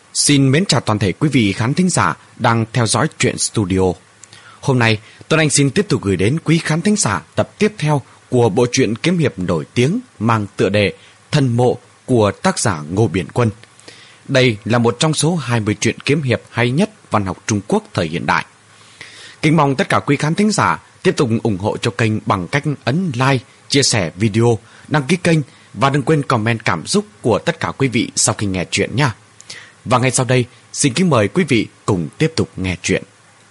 Xin mến chào toàn thể quý vị khán thính giả đang theo dõi Truyện Studio. Hôm nay, Tuấn Anh xin tiếp tục gửi đến quý khán thính giả tập tiếp theo của bộ truyện kiếm hiệp nổi tiếng mang tựa đề Thần Mộ của tác giả Ngô Biển Quân. Đây là một trong số 20 truyện kiếm hiệp hay nhất văn học Trung Quốc thời hiện đại. Kính mong tất cả quý khán thính giả tiếp tục ủng hộ cho kênh bằng cách ấn like, chia sẻ video, đăng ký kênh và đừng quên comment cảm xúc của tất cả quý vị sau khi nghe truyện nha. Và ngay sau đây, xin kính mời quý vị cùng tiếp tục nghe truyện.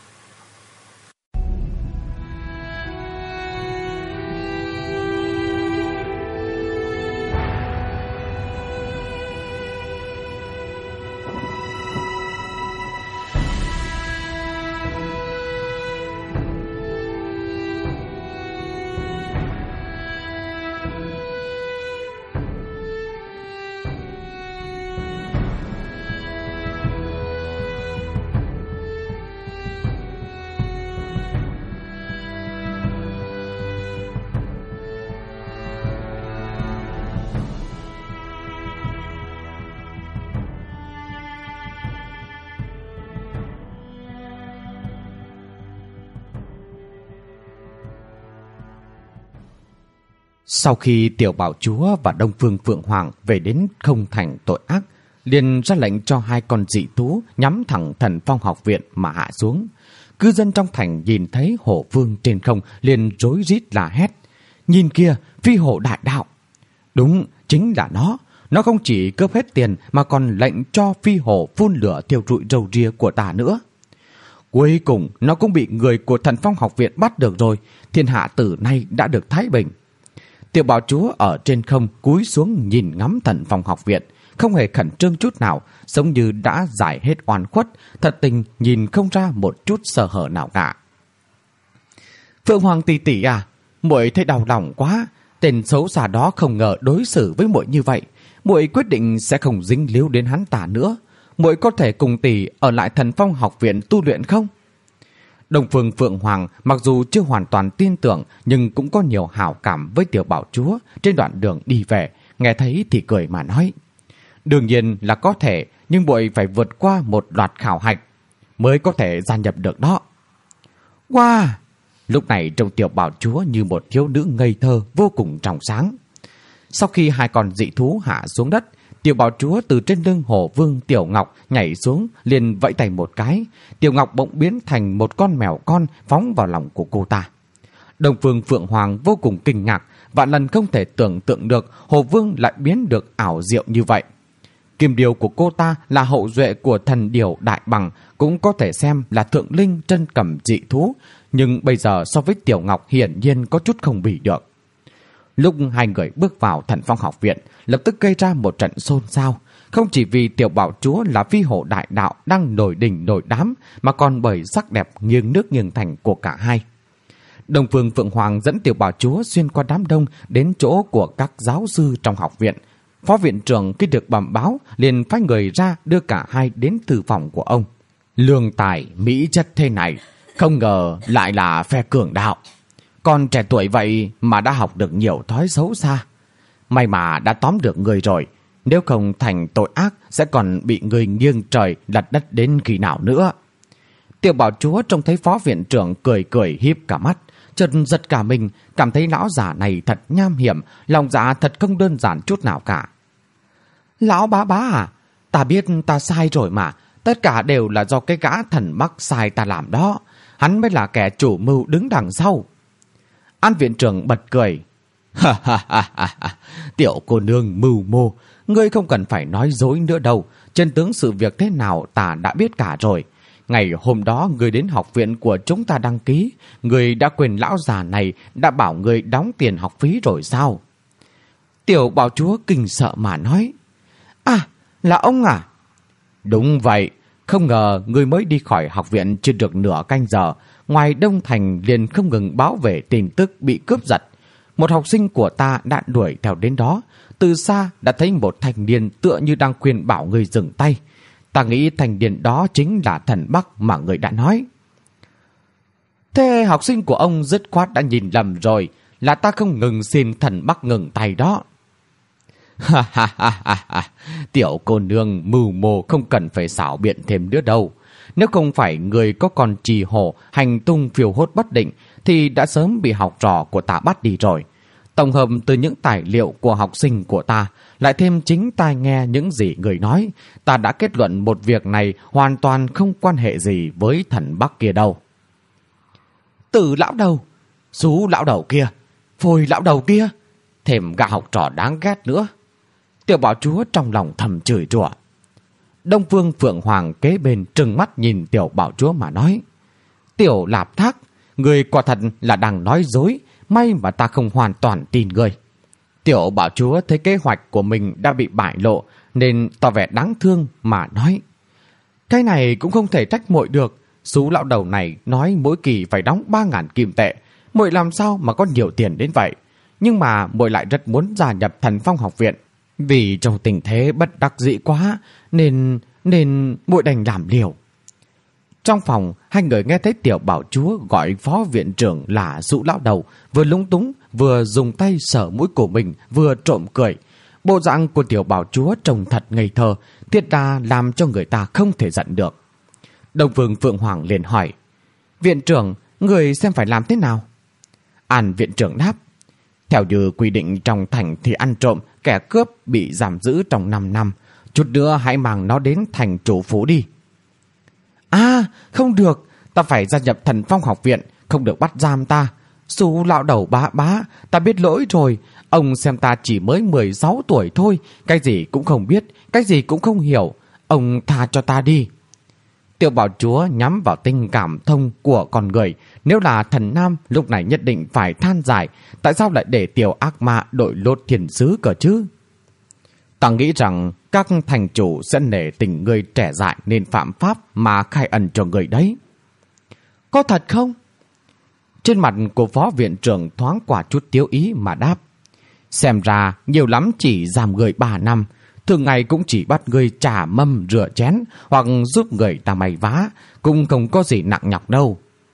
Sau khi Tiểu Bảo Chúa và Đông Phương Phượng Hoàng về đến Không Thành tội ác, liền ra lệnh cho hai con dị thú nhắm thẳng Thần Phong học viện mà hạ xuống. Cư dân trong thành nhìn thấy hổ vương trên không liền rối rít la hét: "Nhìn kia, phi hổ đại đạo!" Đúng, chính là nó không chỉ cướp hết tiền mà còn lệnh cho phi hổ phun lửa thiêu rụi râu ria của ta nữa. Cuối cùng nó cũng bị người của Thần Phong học viện bắt được rồi, thiên hạ từ nay đã được thái bình. Tiểu Bảo Chúa ở trên không cúi xuống nhìn ngắm Thần Phong học viện, không hề khẩn trương chút nào, giống như đã giải hết oan khuất, thật tình nhìn không ra một chút sơ hở nào cả. "Phượng Hoàng tỷ tỷ à, muội thấy đau lòng quá, tên xấu xa đó không ngờ đối xử với muội như vậy, muội quyết định sẽ không dính líu đến hắn ta nữa. Muội có thể cùng tỷ ở lại Thần Phong học viện tu luyện không?" Đông Phương Phượng Hoàng mặc dù chưa hoàn toàn tin tưởng nhưng cũng có nhiều hảo cảm với Tiểu Bảo Chúa. Trên đoạn đường đi về, nghe thấy thì cười mà nói: "Đương nhiên là có thể, nhưng muội phải vượt qua một loạt khảo hạch mới có thể gia nhập được đó." Wow! Lúc này trông Tiểu Bảo Chúa như một thiếu nữ ngây thơ vô cùng trong sáng. Sau khi hai con dị thú hạ xuống đất, Tiểu Bảo Chúa từ trên lưng hổ vương Tiểu Ngọc nhảy xuống, liền vẫy tay một cái. Tiểu Ngọc bỗng biến thành một con mèo con phóng vào lòng của cô ta. Đông Phương Phượng Hoàng vô cùng kinh ngạc, vạn lần không thể tưởng tượng được hổ vương lại biến được ảo diệu như vậy. Kim điêu của cô ta là hậu duệ của thần điểu đại bằng, cũng có thể xem là thượng linh chân cầm dị thú, nhưng bây giờ so với Tiểu Ngọc hiển nhiên có chút không bì được. Lúc hai người bước vào Thần Phong học viện, lập tức gây ra một trận xôn xao, không chỉ vì Tiểu Bảo Chúa là phi hổ đại đạo đang nổi đỉnh nổi đám, mà còn bởi sắc đẹp nghiêng nước nghiêng thành của cả hai. Đông Phương Phượng Hoàng dẫn Tiểu Bảo Chúa xuyên qua đám đông đến chỗ của các giáo sư trong học viện. Phó viện trưởng khi được bẩm báo liền phái người ra đưa cả hai đến thư phòng của ông. "Lương tài mỹ chất thế này, không ngờ lại là phe cường đạo. Còn trẻ tuổi vậy mà đã học được nhiều thói xấu xa. May mà đã tóm được người rồi, nếu không thành tội ác sẽ còn bị người nghiêng trời lật đất đến khi nào nữa." Tiểu Bảo Chúa trông thấy phó viện trưởng cười cười híp cả mắt, chợt giật cả mình, cảm thấy lão già này thật nham hiểm, lòng dạ thật không đơn giản chút nào cả. "Lão bá bá à, ta biết ta sai rồi mà, tất cả đều là do cái gã thần mắc sai ta làm đó, hắn mới là kẻ chủ mưu đứng đằng sau." An viện trưởng bật cười: "Ha ha ha ha, Tiểu cô nương mưu mô, ngươi không cần phải nói dối nữa đâu, chân tướng sự việc thế nào ta đã biết cả rồi. Ngày hôm đó ngươi đến học viện của chúng ta đăng ký, ngươi đã quên lão già này đã bảo ngươi đóng tiền học phí rồi sao?" Tiểu Bảo Chúa kinh sợ mà nói: "À, là ông à?" "Đúng vậy, không ngờ ngươi mới đi khỏi học viện chưa được nửa canh giờ, ngoài Đông Thành liền không ngừng báo về tin tức bị cướp giật. Một học sinh của ta đã đuổi theo đến đó, từ xa đã thấy một thanh niên tựa như đang khuyên bảo người dừng tay. Ta nghĩ thanh niên đó chính là thần Bắc mà người đã nói." "Thế học sinh của ông dứt khoát đã nhìn lầm rồi, là ta không ngừng xin thần Bắc ngừng tay đó." Ha ha ha ha ha. Tiểu cô nương mưu mô không cần phải xảo biện thêm nữa đâu. Nếu không phải người có con trì hổ hành tung phiêu hốt bất định thì đã sớm bị học trò của ta bắt đi rồi. Tổng hợp từ những tài liệu của học sinh của ta, lại thêm chính tai nghe những gì người nói, ta đã kết luận một việc này hoàn toàn không quan hệ gì với thần Bắc kia đâu. Từ lão đầu, xú lão đầu kia, phôi lão đầu kia, thêm gã học trò đáng ghét nữa. Tiểu bảo chúa trong lòng thầm chửi rủa. Đông Phương Phượng Hoàng kế bên trừng mắt nhìn tiểu bảo chúa mà nói: Tiểu Lạp Thác, người quả thật là đang nói dối, may mà ta không hoàn toàn tin người. Tiểu bảo chúa thấy kế hoạch của mình đã bị bại lộ nên tỏ vẻ đáng thương mà nói: Cái này cũng không thể trách muội được. Sú lão đầu này nói mỗi kỳ phải đóng 3.000 kim tệ, muội làm sao mà có nhiều tiền đến vậy. Nhưng mà muội lại rất muốn gia nhập Thần Phong học viện. Vì trong tình thế bất đắc dĩ quá nên muội đành làm liều. Trong phòng, hai người nghe thấy tiểu bảo chúa gọi phó viện trưởng là Dụ lão đầu, vừa lúng túng, vừa dùng tay sờ mũi của mình, vừa trộm cười. Bộ dạng của tiểu bảo chúa trông thật ngây thơ, thiết đa làm cho người ta không thể giận được. Đông Phương Phượng Hoàng liền hỏi: Viện trưởng, người xem phải làm thế nào? An viện trưởng đáp: Theo như quy định trong thành thì ăn trộm, kẻ cướp bị giảm giữ trong 5 năm. Chút nữa hãy mang nó đến thành chủ phủ đi. À, không được, ta phải gia nhập Thần Phong học viện, không được bắt giam ta. Sú lão đầu bá, ta biết lỗi rồi. Ông xem ta chỉ mới 16 tuổi thôi, cái gì cũng không biết, cái gì cũng không hiểu. Ông tha cho ta đi. Tiểu bảo chúa nhắm vào tình cảm thông của con người. Nếu là thần nam, lúc này nhất định phải than giải. Tại sao lại để tiểu ác ma đội lốt thiên sứ cơ chứ? Ta nghĩ rằng các thành chủ sẽ nể tình người trẻ dại nên phạm pháp mà khai ân cho người đấy. Có thật không? Trên mặt của phó viện trưởng thoáng qua chút tiếu ý mà đáp: Xem ra nhiều lắm chỉ giam người 3 năm. Thường ngày cũng chỉ bắt người trả mâm rửa chén hoặc giúp người ta may vá, cũng không có gì nặng nhọc đâu.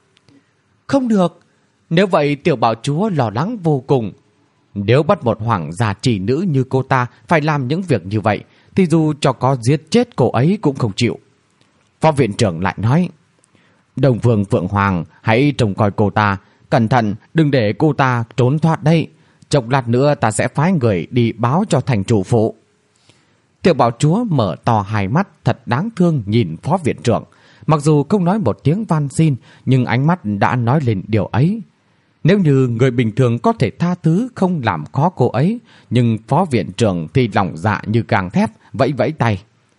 Không được. Nếu vậy tiểu bảo chúa lo lắng vô cùng. Nếu bắt một hoàng gia chỉ nữ như cô ta phải làm những việc như vậy thì dù cho có giết chết cô ấy cũng không chịu. Phó viện trưởng lại nói: Đông Phương Phượng Hoàng, hãy trông coi cô ta, cẩn thận đừng để cô ta trốn thoát đây. Chốc lát nữa ta sẽ phái người đi báo cho thành chủ phụ. Tiểu bảo chúa mở to hai mắt thật đáng thương nhìn phó viện trưởng. Mặc dù không nói một tiếng van xin, nhưng ánh mắt đã nói lên điều ấy. Nếu như người bình thường có thể tha thứ không làm khó cô ấy, nhưng phó viện trưởng thì lòng dạ như gang thép, vẫy vẫy tay.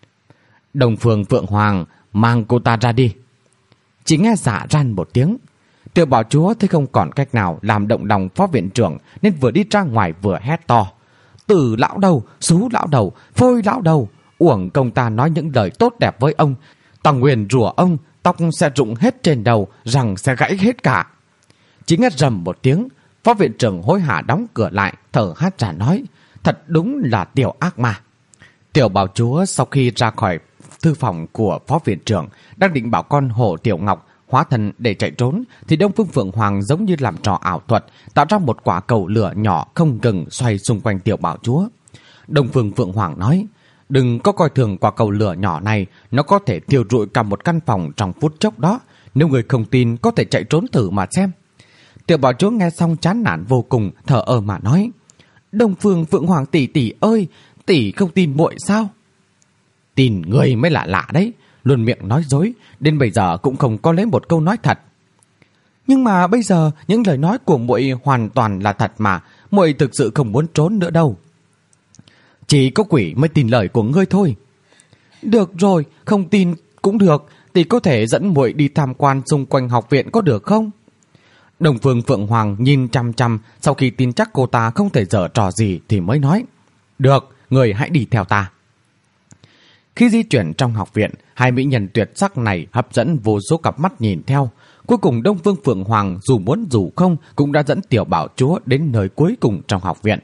Đông Phương Phượng Hoàng, mang cô ta ra đi. Chỉ nghe dạ ran một tiếng. Tiểu bảo chúa thấy không còn cách nào làm động lòng phó viện trưởng nên vừa đi ra ngoài vừa hét to: Từ lão đầu, xú lão đầu, phôi lão đầu, uổng công ta nói những lời tốt đẹp với ông. Ta nguyền rủa ông, tóc sẽ rụng hết trên đầu, răng sẽ gãy hết cả. Chỉ nghe rầm một tiếng, phó viện trưởng hối hả đóng cửa lại, thở hắt ra nói: Thật đúng là tiểu ác ma. Tiểu bảo chúa sau khi ra khỏi thư phòng của phó viện trưởng, đang định bảo con hổ Tiểu Ngọc hóa thân để chạy trốn, thì Đông Phương Phượng Hoàng giống như làm trò ảo thuật, tạo ra một quả cầu lửa nhỏ không ngừng xoay xung quanh tiểu bảo chúa. Đông Phương Phượng Hoàng nói: Đừng có coi thường quả cầu lửa nhỏ này, nó có thể thiêu rụi cả một căn phòng trong phút chốc đó. Nếu người không tin có thể chạy trốn thử mà xem. Tiểu bảo chúa nghe xong chán nản vô cùng, thở ơ mà nói: Đông Phương Phượng Hoàng tỷ tỷ ơi, tỷ không tin muội sao? Tin người mới lạ lạ đấy, luôn miệng nói dối, đến bây giờ cũng không có lấy một câu nói thật. Nhưng mà bây giờ những lời nói của muội hoàn toàn là thật mà, muội thực sự không muốn trốn nữa đâu. Chỉ có quỷ mới tin lời của ngươi thôi. Được rồi, không tin cũng được, tỷ có thể dẫn muội đi tham quan xung quanh học viện có được không? Đông Phương Phượng Hoàng nhìn chăm chăm, sau khi tin chắc cô ta không thể giở trò gì thì mới nói: Được, người hãy đi theo ta. Khi di chuyển trong học viện, hai mỹ nhân tuyệt sắc này hấp dẫn vô số cặp mắt nhìn theo. Cuối cùng Đông Phương Phượng Hoàng dù muốn dù không cũng đã dẫn tiểu bảo chúa đến nơi cuối cùng trong học viện.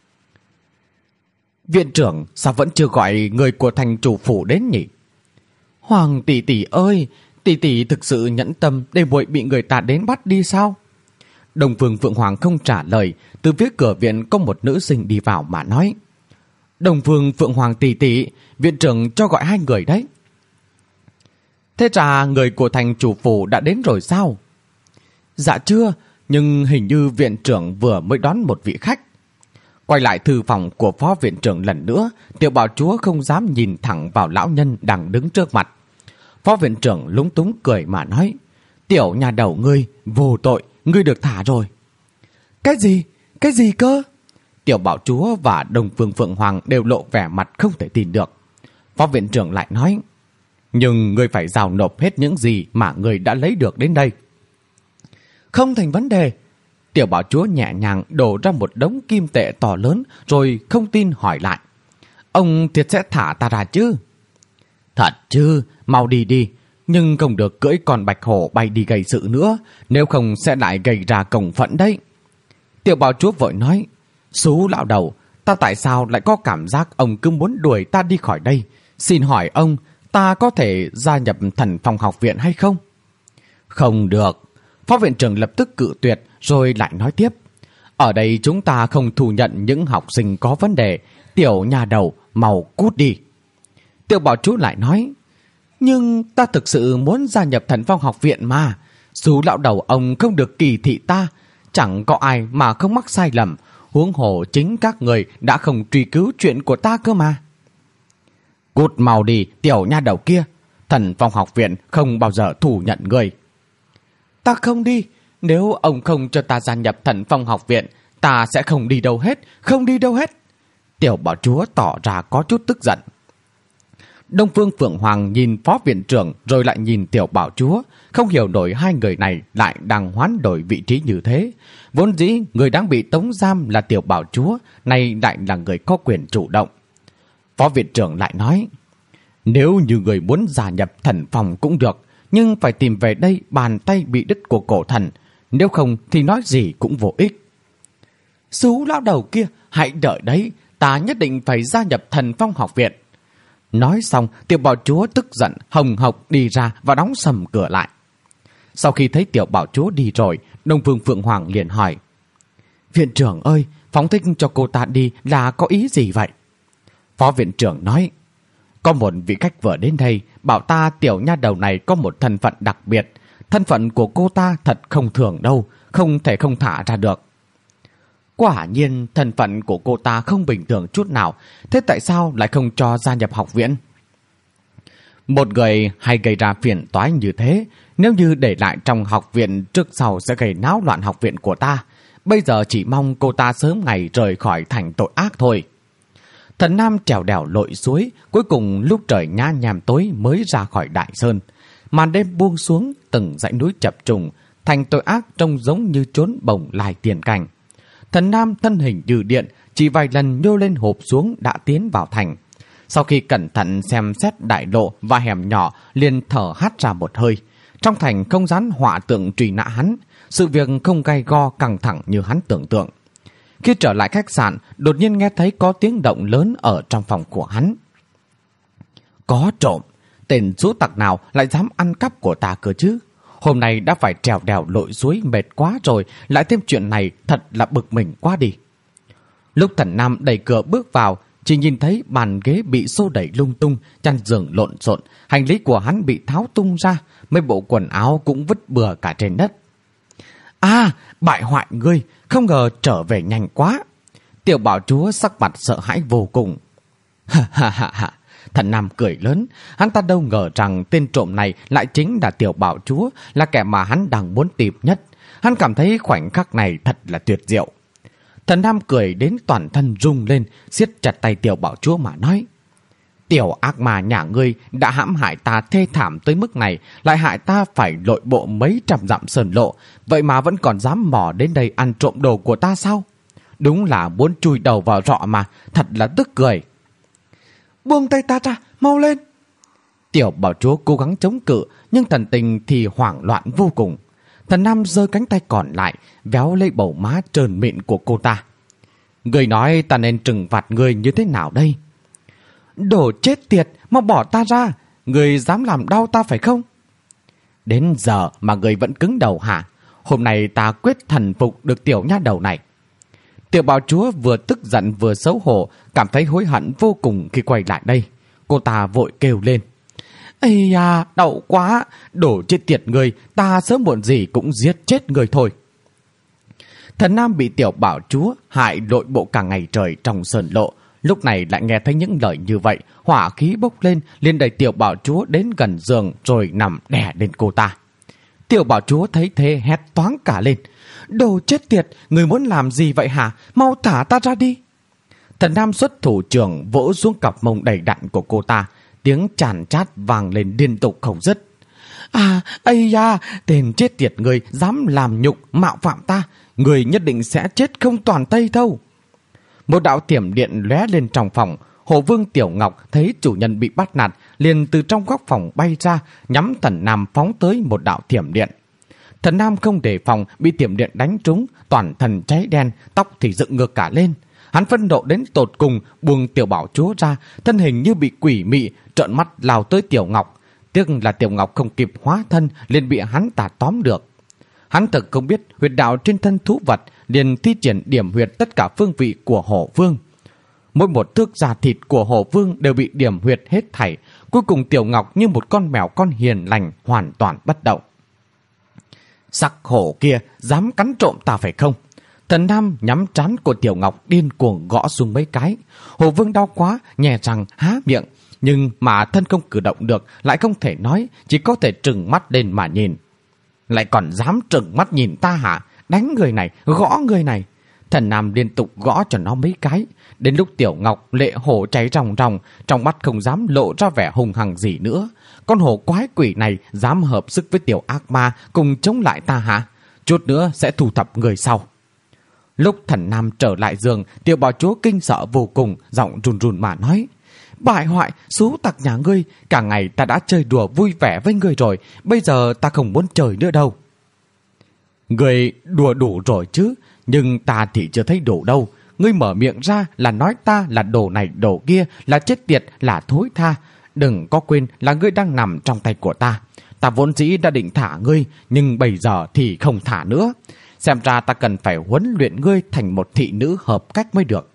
Viện trưởng, sao vẫn chưa gọi người của thành chủ phủ đến nhỉ? Hoàng tỷ tỷ ơi, tỷ tỷ thực sự nhẫn tâm để muội bị người ta đến bắt đi sao? Đông Phương Phượng Hoàng không trả lời. Từ phía cửa viện có một nữ sinh đi vào mà nói: Đông Phương Phượng Hoàng tỷ tỷ, viện trưởng cho gọi hai người đấy. Thế ra người của thành chủ phủ đã đến rồi sao? Dạ chưa, nhưng hình như viện trưởng vừa mới đón một vị khách. Quay lại thư phòng của phó viện trưởng lần nữa, Tiểu Bảo Chúa không dám nhìn thẳng vào lão nhân đang đứng trước mặt. Phó viện trưởng lúng túng cười mà nói, tiểu nhà đầu ngươi, vô tội, ngươi được thả rồi. Cái gì? Cái gì cơ? Tiểu Bảo Chúa và Đông Phương Phượng Hoàng đều lộ vẻ mặt không thể tin được. Phó viện trưởng lại nói, nhưng ngươi phải giao nộp hết những gì mà ngươi đã lấy được đến đây. Không thành vấn đề. Tiểu Bảo Chúa nhẹ nhàng đổ ra một đống kim tệ to lớn rồi không tin hỏi lại. Ông thiệt sẽ thả ta ra chứ? Thật chứ, mau đi đi. Nhưng không được cưỡi con bạch hổ bay đi gây sự nữa, nếu không sẽ lại gây ra cổng phẫn đấy. Tiểu Bảo Chúa vội nói, xú lão đầu, ta tại sao lại có cảm giác ông cứ muốn đuổi ta đi khỏi đây? Xin hỏi ông, ta có thể gia nhập Thần Phong học viện hay không? Không được. Phó viện trưởng lập tức cự tuyệt rồi lại nói tiếp. Ở đây chúng ta không thu nhận những học sinh có vấn đề. Tiểu nhà đầu, mau cút đi. Tiểu Bảo Chúa lại nói, nhưng ta thực sự muốn gia nhập Thần Phong học viện mà. Dù lão đầu ông không được kỳ thị ta, chẳng có ai mà không mắc sai lầm. Huống hồ chính các người đã không truy cứu chuyện của ta cơ mà. Cút mau đi, tiểu nha đầu kia. Thần Phong học viện không bao giờ thu nhận người. Ta không đi. Nếu ông không cho ta gia nhập Thần Phong học viện, ta sẽ không đi đâu hết, không đi đâu hết. Tiểu Bảo Chúa tỏ ra có chút tức giận. Đông Phương Phượng Hoàng nhìn phó viện trưởng rồi lại nhìn Tiểu Bảo Chúa, không hiểu nổi hai người này lại đang hoán đổi vị trí như thế. Vốn dĩ người đang bị tống giam là Tiểu Bảo Chúa, nay lại là người có quyền chủ động. Phó viện trưởng lại nói, nếu như người muốn gia nhập Thần Phong cũng được, nhưng phải tìm về đây bàn tay bị đứt của cổ thần, nếu không thì nói gì cũng vô ích. Xú lão đầu kia, hãy đợi đấy, ta nhất định phải gia nhập Thần Phong học viện. Nói xong, Tiểu Bảo Chúa tức giận hồng hộc đi ra và đóng sầm cửa lại. Sau khi thấy Tiểu Bảo Chúa đi rồi, Đông Phương Phượng Hoàng liền hỏi, viện trưởng ơi, phóng thích cho cô ta đi là có ý gì vậy? Phó viện trưởng nói, có một vị khách vừa đến đây bảo ta tiểu nha đầu này có một thân phận đặc biệt. Thân phận của cô ta thật không thường đâu, không thể không thả ra được. Quả nhiên thân phận của cô ta không bình thường chút nào, thế tại sao lại không cho gia nhập học viện? Một người hay gây ra phiền toái như thế, nếu như để lại trong học viện trước sau sẽ gây náo loạn học viện của ta. Bây giờ chỉ mong cô ta sớm ngày rời khỏi thành tội ác thôi. Thần Nam trèo đèo lội suối, cuối cùng lúc trời nhá nhem tối mới ra khỏi Đại Sơn. Màn đêm buông xuống, từng dãy núi chập trùng, thành tội ác trông giống như trốn bồng lai tiền cảnh. Thần Nam thân hình như điện, chỉ vài lần nhô lên hộp xuống đã tiến vào thành. Sau khi cẩn thận xem xét đại lộ và hẻm nhỏ, liền thở hắt ra một hơi. Trong thành không dán họa tượng truy nã hắn, sự việc không gay go căng thẳng như hắn tưởng tượng. Khi trở lại khách sạn, đột nhiên nghe thấy có tiếng động lớn ở trong phòng của hắn. Có trộm, tên số tặc nào lại dám ăn cắp của ta cơ chứ? Hôm nay đã phải trèo đèo lội suối mệt quá rồi, lại thêm chuyện này thật là bực mình quá đi. Lúc Thần Nam đẩy cửa bước vào, chỉ nhìn thấy bàn ghế bị xô đẩy lung tung, chăn giường lộn xộn, hành lý của hắn bị tháo tung ra, mấy bộ quần áo cũng vứt bừa cả trên đất. À, bại hoại ngươi, không ngờ trở về nhanh quá. Tiểu Bảo Chúa sắc mặt sợ hãi vô cùng. Ha ha ha ha. Thần Nam cười lớn, hắn ta đâu ngờ rằng tên trộm này lại chính là Tiểu Bảo Chúa, là kẻ mà hắn đang muốn tìm nhất. Hắn cảm thấy khoảnh khắc này thật là tuyệt diệu. Thần Nam cười đến toàn thân rung lên, siết chặt tay Tiểu Bảo Chúa mà nói, tiểu ác ma nhà ngươi đã hãm hại ta thê thảm tới mức này, lại hại ta phải lội bộ mấy trăm dặm sơn lộ, vậy mà vẫn còn dám mò đến đây ăn trộm đồ của ta sao? Đúng là muốn chui đầu vào rọ mà, thật là tức cười. Buông tay ta ra, mau lên. Tiểu Bảo Chúa cố gắng chống cự, nhưng thần tình thì hoảng loạn vô cùng. Thần Nam giơ cánh tay còn lại, véo lấy bầu má trơn mịn của cô ta. Người nói ta nên trừng phạt người như thế nào đây? Đồ chết tiệt, mau bỏ ta ra. Người dám làm đau ta phải không? Đến giờ mà người vẫn cứng đầu hả? Hôm nay ta quyết thần phục được tiểu nha đầu này. Tiểu bảo chúa vừa tức giận vừa xấu hổ, cảm thấy hối hận vô cùng khi quay lại đây. Cô ta vội kêu lên: "Ây da, đau quá, đổ chết tiệt người, ta sớm muộn gì cũng giết chết người thôi." Thần Nam bị tiểu bảo chúa hại nội bộ cả ngày trời trong sơn lộ, lúc này lại nghe thấy những lời như vậy, hỏa khí bốc lên, liền đẩy tiểu bảo chúa đến gần giường rồi nằm đè lên cô ta. Tiểu bảo chúa thấy thế hét toáng cả lên: "Đồ chết tiệt, người muốn làm gì vậy hả? Mau thả ta ra đi!" Thần Nam xuất thủ trưởng vỗ xuống cặp mông đầy đặn của cô ta, tiếng chàn chát vang lên liên tục không dứt. "À, ây da, tên chết tiệt người dám làm nhục mạo phạm ta, người nhất định sẽ chết không toàn thây đâu." Một đạo thiểm điện lóe lên trong phòng. Hồ Vương Tiểu Ngọc thấy chủ nhân bị bắt nạt, liền từ trong góc phòng bay ra, nhắm Thần Nam phóng tới một đạo thiểm điện. Thần Nam không đề phòng, bị thiểm điện đánh trúng, toàn thân cháy đen, tóc thì dựng ngược cả lên. Hắn phẫn nộ đến tột cùng, buông tiểu bảo chúa ra, thân hình như bị quỷ mị, trợn mắt lao tới Tiểu Ngọc. Tiếc là Tiểu Ngọc không kịp hóa thân, liền bị hắn ta tóm được. Hắn thật không biết huyệt đạo trên thân thú vật, liền thi triển điểm huyệt tất cả phương vị của Hổ Vương. Mỗi một thước da thịt của Hổ Vương đều bị điểm huyệt hết thảy. Cuối cùng Tiểu Ngọc như một con mèo con hiền lành, hoàn toàn bất động. Sắc hổ kia dám cắn trộm ta phải không? Thần Nam nhắm trán của Tiểu Ngọc điên cuồng gõ xuống mấy cái. Hổ Vương đau quá, nhè răng há miệng, nhưng mà thân không cử động được, lại không thể nói, chỉ có thể trừng mắt lên mà nhìn. Lại còn dám trừng mắt nhìn ta hả? Đánh người này, gõ người này. Thần Nam liên tục gõ cho nó mấy cái. Đến lúc Tiểu Ngọc lệ hổ cháy ròng ròng, trong mắt không dám lộ ra vẻ hung hăng gì nữa. Con hổ quái quỷ này dám hợp sức với tiểu ác ma cùng chống lại ta hả? Chút nữa sẽ thu thập người sau. Lúc Thần Nam trở lại giường, tiểu bảo chúa kinh sợ vô cùng, giọng run run mà nói: "Bại hoại, xú tặc nhà ngươi, cả ngày ta đã chơi đùa vui vẻ với ngươi rồi, bây giờ ta không muốn chơi nữa đâu." "Ngươi đùa đủ rồi chứ, nhưng ta thì chưa thấy đủ đâu. Ngươi mở miệng ra là nói ta là đồ này đồ kia, là chết tiệt, là thối tha. Đừng có quên là ngươi đang nằm trong tay của ta. Ta vốn dĩ đã định thả ngươi, nhưng bây giờ thì không thả nữa. Xem ra ta cần phải huấn luyện ngươi thành một thị nữ hợp cách mới được."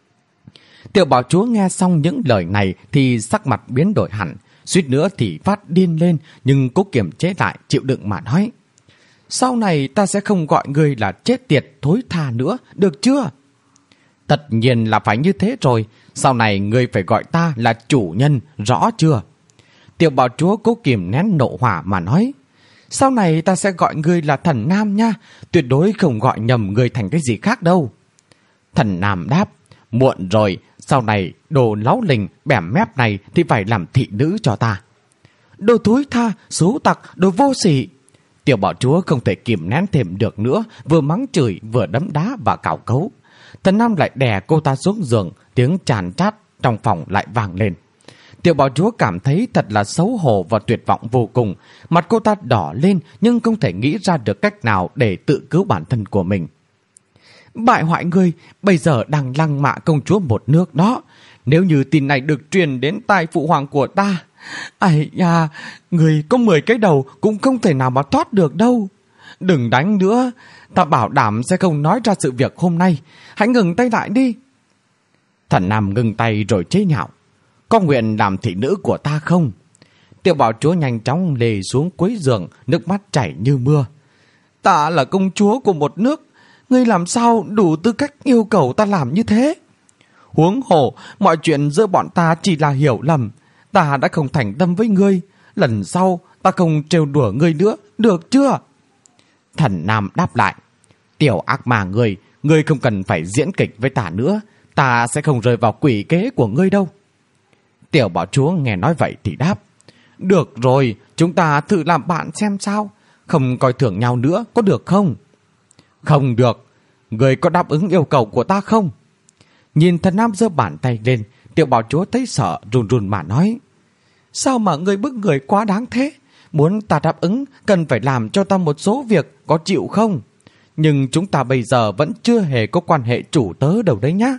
Tiểu bảo chúa nghe xong những lời này thì sắc mặt biến đổi hẳn, suýt nữa thì phát điên lên, nhưng cố kiềm chế lại, chịu đựng mà nói: "Sau này ta sẽ không gọi ngươi là chết tiệt thối tha nữa, được chưa?" "Tất nhiên là phải như thế rồi, sau này ngươi phải gọi ta là chủ nhân, rõ chưa?" Tiểu bảo chúa cố kìm nén nộ hỏa mà nói: "Sau này ta sẽ gọi ngươi là Thần Nam nha, tuyệt đối không gọi nhầm ngươi thành cái gì khác đâu." Thần Nam đáp: "Muộn rồi, sau này đồ láu lình bẻm mép này thì phải làm thị nữ cho ta." "Đồ thối tha, xú tặc, đồ vô sỉ!" Tiểu bảo chúa không thể kìm nén thêm được nữa, vừa mắng chửi vừa đấm đá và cào cấu. Thần Nam lại đè cô ta xuống giường, tiếng chàn chát trong phòng lại vang lên. Tiểu bảo chúa cảm thấy thật là xấu hổ và tuyệt vọng vô cùng. Mặt cô ta đỏ lên nhưng không thể nghĩ ra được cách nào để tự cứu bản thân của mình. "Bại hoại người, bây giờ đang lăng mạ công chúa một nước đó. Nếu như tin này được truyền đến tai phụ hoàng của ta, ai da, người có 10 cái đầu cũng không thể nào mà thoát được đâu. Đừng đánh nữa, ta bảo đảm sẽ không nói ra sự việc hôm nay. Hãy ngừng tay lại đi." Thần Nam ngừng tay rồi chế nhạo: "Có nguyện làm thị nữ của ta không?" Tiểu bảo chúa nhanh chóng lê xuống cuối giường, nước mắt chảy như mưa. "Ta là công chúa của một nước, ngươi làm sao đủ tư cách yêu cầu ta làm như thế? Huống hồ, mọi chuyện giữa bọn ta chỉ là hiểu lầm. Ta đã không thành tâm với ngươi, lần sau ta không trêu đùa ngươi nữa, được chưa?" Thần Nam đáp lại: "Tiểu ác ma ngươi không cần phải diễn kịch với ta nữa, ta sẽ không rơi vào quỷ kế của ngươi đâu." Tiểu bảo chúa nghe nói vậy thì đáp: "Được rồi, chúng ta thử làm bạn xem sao, không coi thường nhau nữa, có được không?" "Không được, ngươi có đáp ứng yêu cầu của ta không?" Nhìn Thần Nam giơ bàn tay lên, tiểu bảo chúa thấy sợ, run run mà nói: "Sao mà ngươi bức người quá đáng thế? Muốn ta đáp ứng, cần phải làm cho ta một số việc, có chịu không? Nhưng chúng ta bây giờ vẫn chưa hề có quan hệ chủ tớ đâu đấy nhá."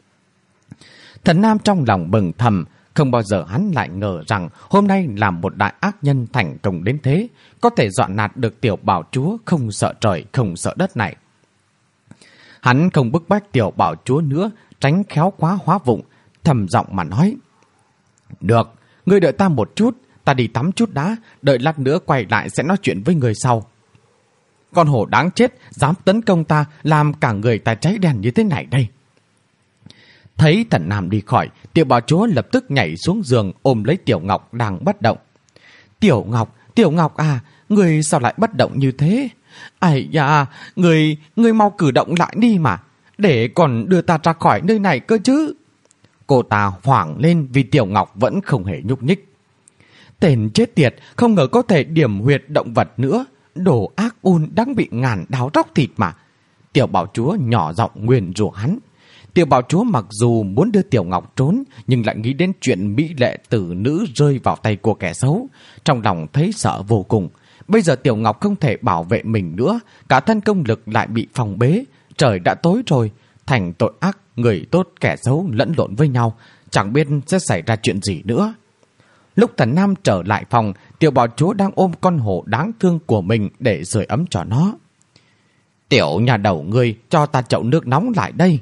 Thần Nam trong lòng bừng thầm, không bao giờ hắn lại ngờ rằng hôm nay làm một đại ác nhân thành công đến thế, có thể dọa nạt được tiểu bảo chúa không sợ trời không sợ đất này. Hắn không bức bách tiểu bảo chúa nữa, tránh khéo quá hóa vụng, thầm giọng mà nói: Được, ngươi đợi ta một chút, ta đi tắm chút đã, đợi lát nữa quay lại sẽ nói chuyện với người sau. Con hổ đáng chết, dám tấn công ta, làm cả người ta cháy đen như thế này đây. Thấy Thần Nam đi khỏi, tiểu bảo chúa lập tức nhảy xuống giường ôm lấy Tiểu Ngọc đang bất động. Tiểu Ngọc à, người sao lại bất động như thế? Ây da, người mau cử động lại đi mà, để còn đưa ta ra khỏi nơi này cơ chứ. Cô ta hoảng lên vì Tiểu Ngọc vẫn không hề nhúc nhích. Tên chết tiệt, không ngờ có thể điểm huyệt động vật nữa. Đồ ác ôn đang bị ngàn đào róc thịt mà. Tiểu bảo chúa nhỏ giọng nguyền rủa hắn. Tiểu bảo chúa mặc dù muốn đưa Tiểu Ngọc trốn, nhưng lại nghĩ đến chuyện mỹ lệ tử nữ rơi vào tay của kẻ xấu. Trong lòng thấy sợ vô cùng. Bây giờ Tiểu Ngọc không thể bảo vệ mình nữa, cả thân công lực lại bị phòng bế. Trời đã tối rồi, thành tội ác, người tốt kẻ xấu lẫn lộn với nhau, chẳng biết sẽ xảy ra chuyện gì nữa. Lúc Thần Nam trở lại phòng, tiểu bảo chúa đang ôm con hổ đáng thương của mình để sưởi ấm cho nó. Tiểu nhà đầu ngươi, cho ta chậu nước nóng lại đây.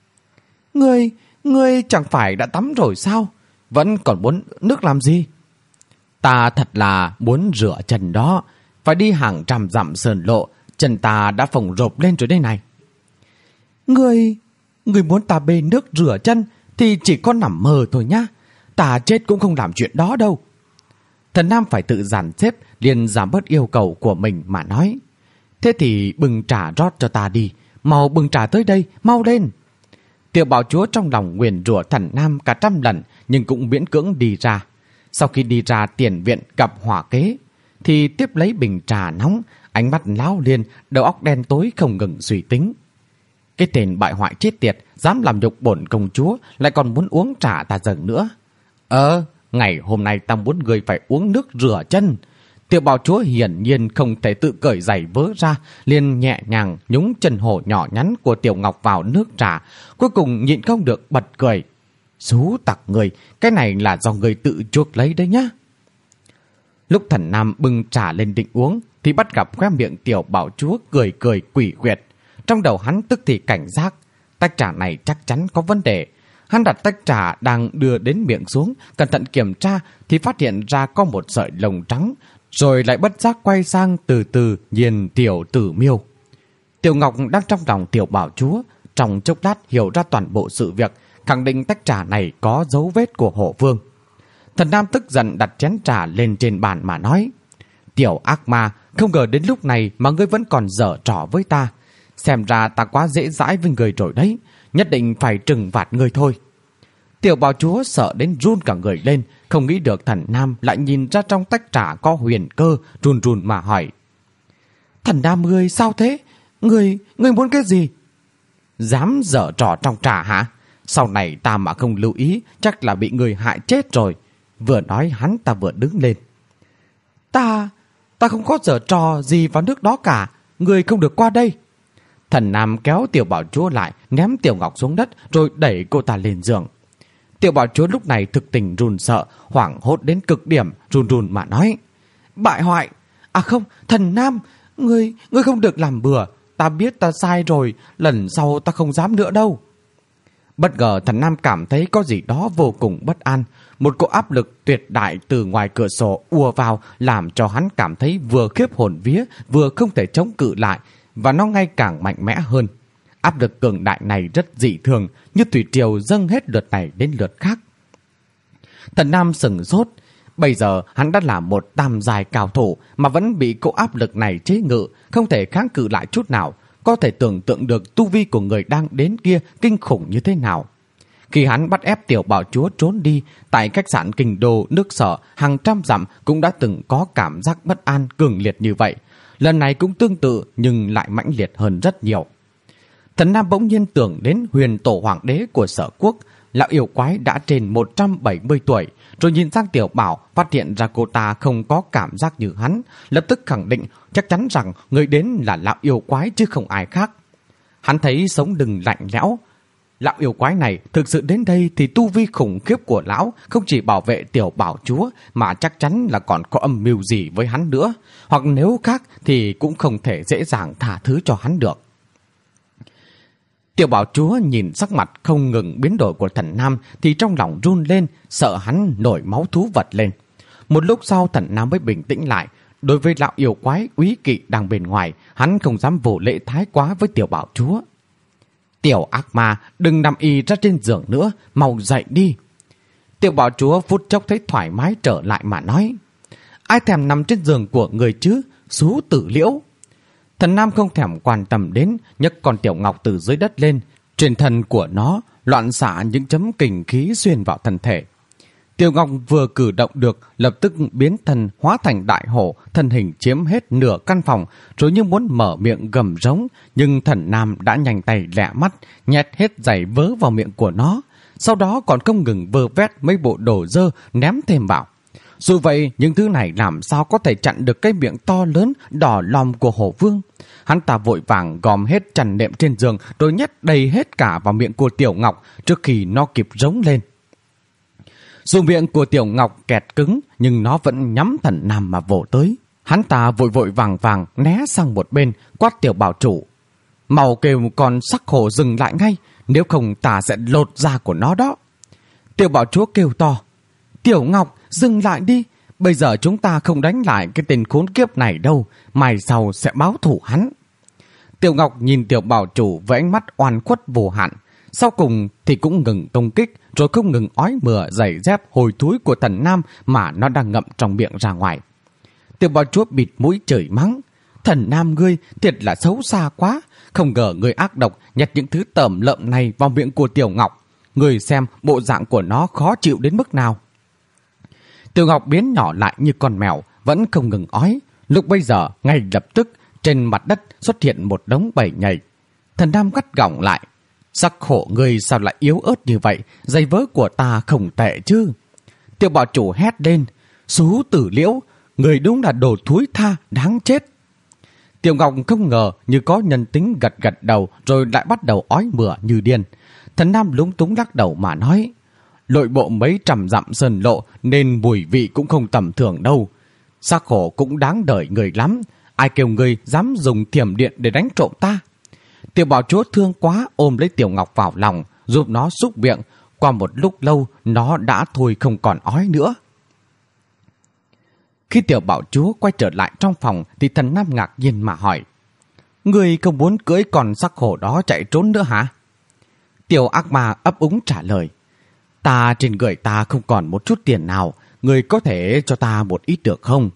Ngươi chẳng phải đã tắm rồi sao? Vẫn còn muốn nước làm gì? Ta thật là muốn rửa chân đó, phải đi hàng trăm dặm sơn lộ, chân ta đã phồng rộp lên rồi đây này. Ngươi muốn ta bê nước rửa chân thì chỉ có nằm mơ thôi nhá. Ta chết cũng không làm chuyện đó đâu. Thần Nam phải tự dàn xếp, liền giảm bớt yêu cầu của mình mà nói. Thế thì bưng trà rót cho ta đi, mau bưng trà tới đây, mau lên. Tiểu bảo chúa trong lòng nguyền rủa Thần Nam cả trăm lần, nhưng cũng miễn cưỡng đi ra. Sau khi đi ra tiền viện gặp hỏa kế, thì tiếp lấy bình trà nóng, ánh mắt láo liên, đầu óc đen tối không ngừng suy tính. Cái tên bại hoại chết tiệt, dám làm nhục bổn công chúa, lại còn muốn uống trà ta dần nữa. Ngày hôm nay ta muốn người phải uống nước rửa chân. Tiểu bảo chúa hiển nhiên không thể tự cởi giày vớ ra, liền nhẹ nhàng nhúng chân hổ nhỏ nhắn của Tiểu Ngọc vào nước trà, cuối cùng nhịn không được bật cười. Xú tặc người, cái này là do người tự chuốc lấy đấy nhá. Lúc Thần Nam bưng trà lên định uống, thì bắt gặp khóe miệng tiểu bảo chúa cười cười quỷ quyệt. Trong đầu hắn tức thì cảnh giác, tách trà này chắc chắn có vấn đề. Hắn đặt tách trà đang đưa đến miệng xuống, cẩn thận kiểm tra thì phát hiện ra có một sợi lông trắng, rồi lại bất giác quay sang từ từ nhìn Tiểu Tử Miêu. Tiểu Ngọc đang trong lòng tiểu bảo chúa, trong chốc lát hiểu ra toàn bộ sự việc, khẳng định tách trà này có dấu vết của Hổ Vương. Thần Nam tức giận đặt chén trà lên trên bàn mà nói: Tiểu ác ma, không ngờ đến lúc này mà ngươi vẫn còn giở trò với ta. Xem ra ta quá dễ dãi với người rồi đấy, nhất định phải trừng phạt ngươi thôi. Tiểu bảo chúa sợ đến run cả người lên, không nghĩ được Thần Nam lại nhìn ra trong tách trà có huyền cơ, run run mà hỏi: Thần Nam ngươi sao thế? Ngươi muốn cái gì? Dám giở trò trong trà hả? Sau này ta mà không lưu ý, chắc là bị người hại chết rồi. Vừa nói hắn ta vừa đứng lên. Ta không có giở trò gì vào nước đó cả, người không được qua đây. Thần Nam kéo tiểu bảo chúa lại, ném Tiểu Ngọc xuống đất, rồi đẩy cô ta lên giường. Tiểu bảo chúa lúc này thực tình run sợ, hoảng hốt đến cực điểm, run run mà nói: Bại hoại! À không, Thần Nam, ngươi không được làm bừa. Ta biết ta sai rồi, lần sau ta không dám nữa đâu. Bất ngờ Thần Nam cảm thấy có gì đó vô cùng bất an. Một cỗ áp lực tuyệt đại từ ngoài cửa sổ ùa vào, làm cho hắn cảm thấy vừa khiếp hồn vía, vừa không thể chống cự lại, và nó ngày càng mạnh mẽ hơn. Áp lực cường đại này rất dị thường, như thủy triều dâng hết lượt này đến lượt khác. Thần Nam sửng sốt. Bây giờ hắn đã là một tam giai cao thủ mà vẫn bị cỗ áp lực này chế ngự, không thể kháng cự lại chút nào. Có thể tưởng tượng được tu vi của người đang đến kia kinh khủng như thế nào. Khi hắn bắt ép tiểu bảo chúa trốn đi, tại khách sạn Kinh Đô nước Sở hàng trăm dặm cũng đã từng có cảm giác bất an cường liệt như vậy. Lần này cũng tương tự nhưng lại mãnh liệt hơn rất nhiều. Thần Nam bỗng nhiên tưởng đến huyền tổ hoàng đế của Sở Quốc, lão yêu quái đã trên 170 tuổi, rồi nhìn sang tiểu bảo, phát hiện ra cô ta không có cảm giác như hắn, lập tức khẳng định chắc chắn rằng người đến là lão yêu quái chứ không ai khác. Hắn thấy sống lưng lạnh lẽo. Lão yêu quái này thực sự đến đây thì tu vi khủng khiếp của lão không chỉ bảo vệ tiểu bảo chúa, mà chắc chắn là còn có âm mưu gì với hắn nữa, hoặc nếu khác thì cũng không thể dễ dàng tha thứ cho hắn được. Tiểu Bảo Chúa nhìn sắc mặt không ngừng biến đổi của Thần Nam thì trong lòng run lên, sợ hắn nổi máu thú vật lên. Một lúc sau Thần Nam mới bình tĩnh lại. Đối với lão yêu quái úy kỵ đang bên ngoài, hắn không dám vô lễ thái quá với Tiểu Bảo Chúa. Tiểu ác ma, đừng nằm y ra trên giường nữa, mau dậy đi. Tiểu Bảo Chúa phút chốc thấy thoải mái trở lại mà nói: Ai thèm nằm trên giường của người chứ, xú tử liễu. Thần Nam không thèm quan tâm đến, nhấc con Tiểu Ngọc từ dưới đất lên. Trên thân của nó loạn xạ những chấm kình khí xuyên vào thân thể. Tiểu Ngọc vừa cử động được, lập tức biến thân hóa thành đại hổ, thân hình chiếm hết nửa căn phòng, rồi như muốn mở miệng gầm rống, nhưng Thần Nam đã nhanh tay lẹ mắt, nhét hết giày vớ vào miệng của nó, sau đó còn không ngừng vơ vét mấy bộ đồ dơ ném thêm vào. Dù vậy, những thứ này làm sao có thể chặn được cái miệng to lớn đỏ lòm của hổ vương. Hắn ta vội vàng gom hết chăn nệm trên giường rồi nhét đầy hết cả vào miệng của Tiểu Ngọc trước khi nó kịp rống lên. Dù miệng của Tiểu Ngọc kẹt cứng, nhưng nó vẫn nhắm Thần Nam mà vồ tới. Hắn ta vội vội vàng vàng né sang một bên, quát Tiểu Bảo Chủ: Mau kêu con sắc hổ dừng lại ngay, nếu không ta sẽ lột da của nó đó. Tiểu Bảo Chúa kêu to: Tiểu Ngọc, dừng lại đi, bây giờ chúng ta không đánh lại cái tên khốn kiếp này đâu, mai sau sẽ báo thù hắn. Tiểu Ngọc nhìn Tiểu Bảo Chủ với ánh mắt oan khuất vô hạn. Sau cùng thì cũng ngừng công kích, rồi không ngừng ói mửa giày dép hồi thối của Thần Nam mà nó đang ngậm trong miệng ra ngoài. Tiểu Bảo Chúa bịt mũi chửi mắng: Thần Nam ngươi thiệt là xấu xa quá, không ngờ ngươi ác độc nhặt những thứ tởm lợm này vào miệng của Tiểu Ngọc. Ngươi xem bộ dạng của nó khó chịu đến mức nào. Tiểu Ngọc biến nhỏ lại như con mèo, vẫn không ngừng ói. Lúc bây giờ, ngay lập tức, trên mặt đất xuất hiện một đống bầy nhầy. Thần Nam gắt gỏng lại: Sắc hổ ngươi sao lại yếu ớt như vậy, giày vớ của ta không tệ chứ. Tiểu Bảo Chủ hét lên: Xú tử liễu, người đúng là đồ thúi tha, đáng chết. Tiểu Ngọc không ngờ như có nhân tính, gật gật đầu rồi lại bắt đầu ói mửa như điên. Thần Nam lúng túng lắc đầu mà nói: Lội bộ mấy trăm dặm sơn lộ nên mùi vị cũng không tầm thường đâu. Sắc hổ cũng đáng đợi người lắm, ai kêu người dám dùng thiểm điện để đánh trộm ta. Tiểu Bảo Chúa thương quá, ôm lấy Tiểu Ngọc vào lòng, giúp nó xúc miệng. Qua một lúc lâu, nó đã thôi không còn ói nữa. Khi Tiểu Bảo Chúa quay trở lại trong phòng thì Thần Nam ngạc nhiên mà hỏi: Người không muốn cưỡi con sắc hổ đó chạy trốn nữa hả? Tiểu ác ma ấp úng trả lời: Ta trên người ta không còn một chút tiền nào, người có thể cho ta một ít được không?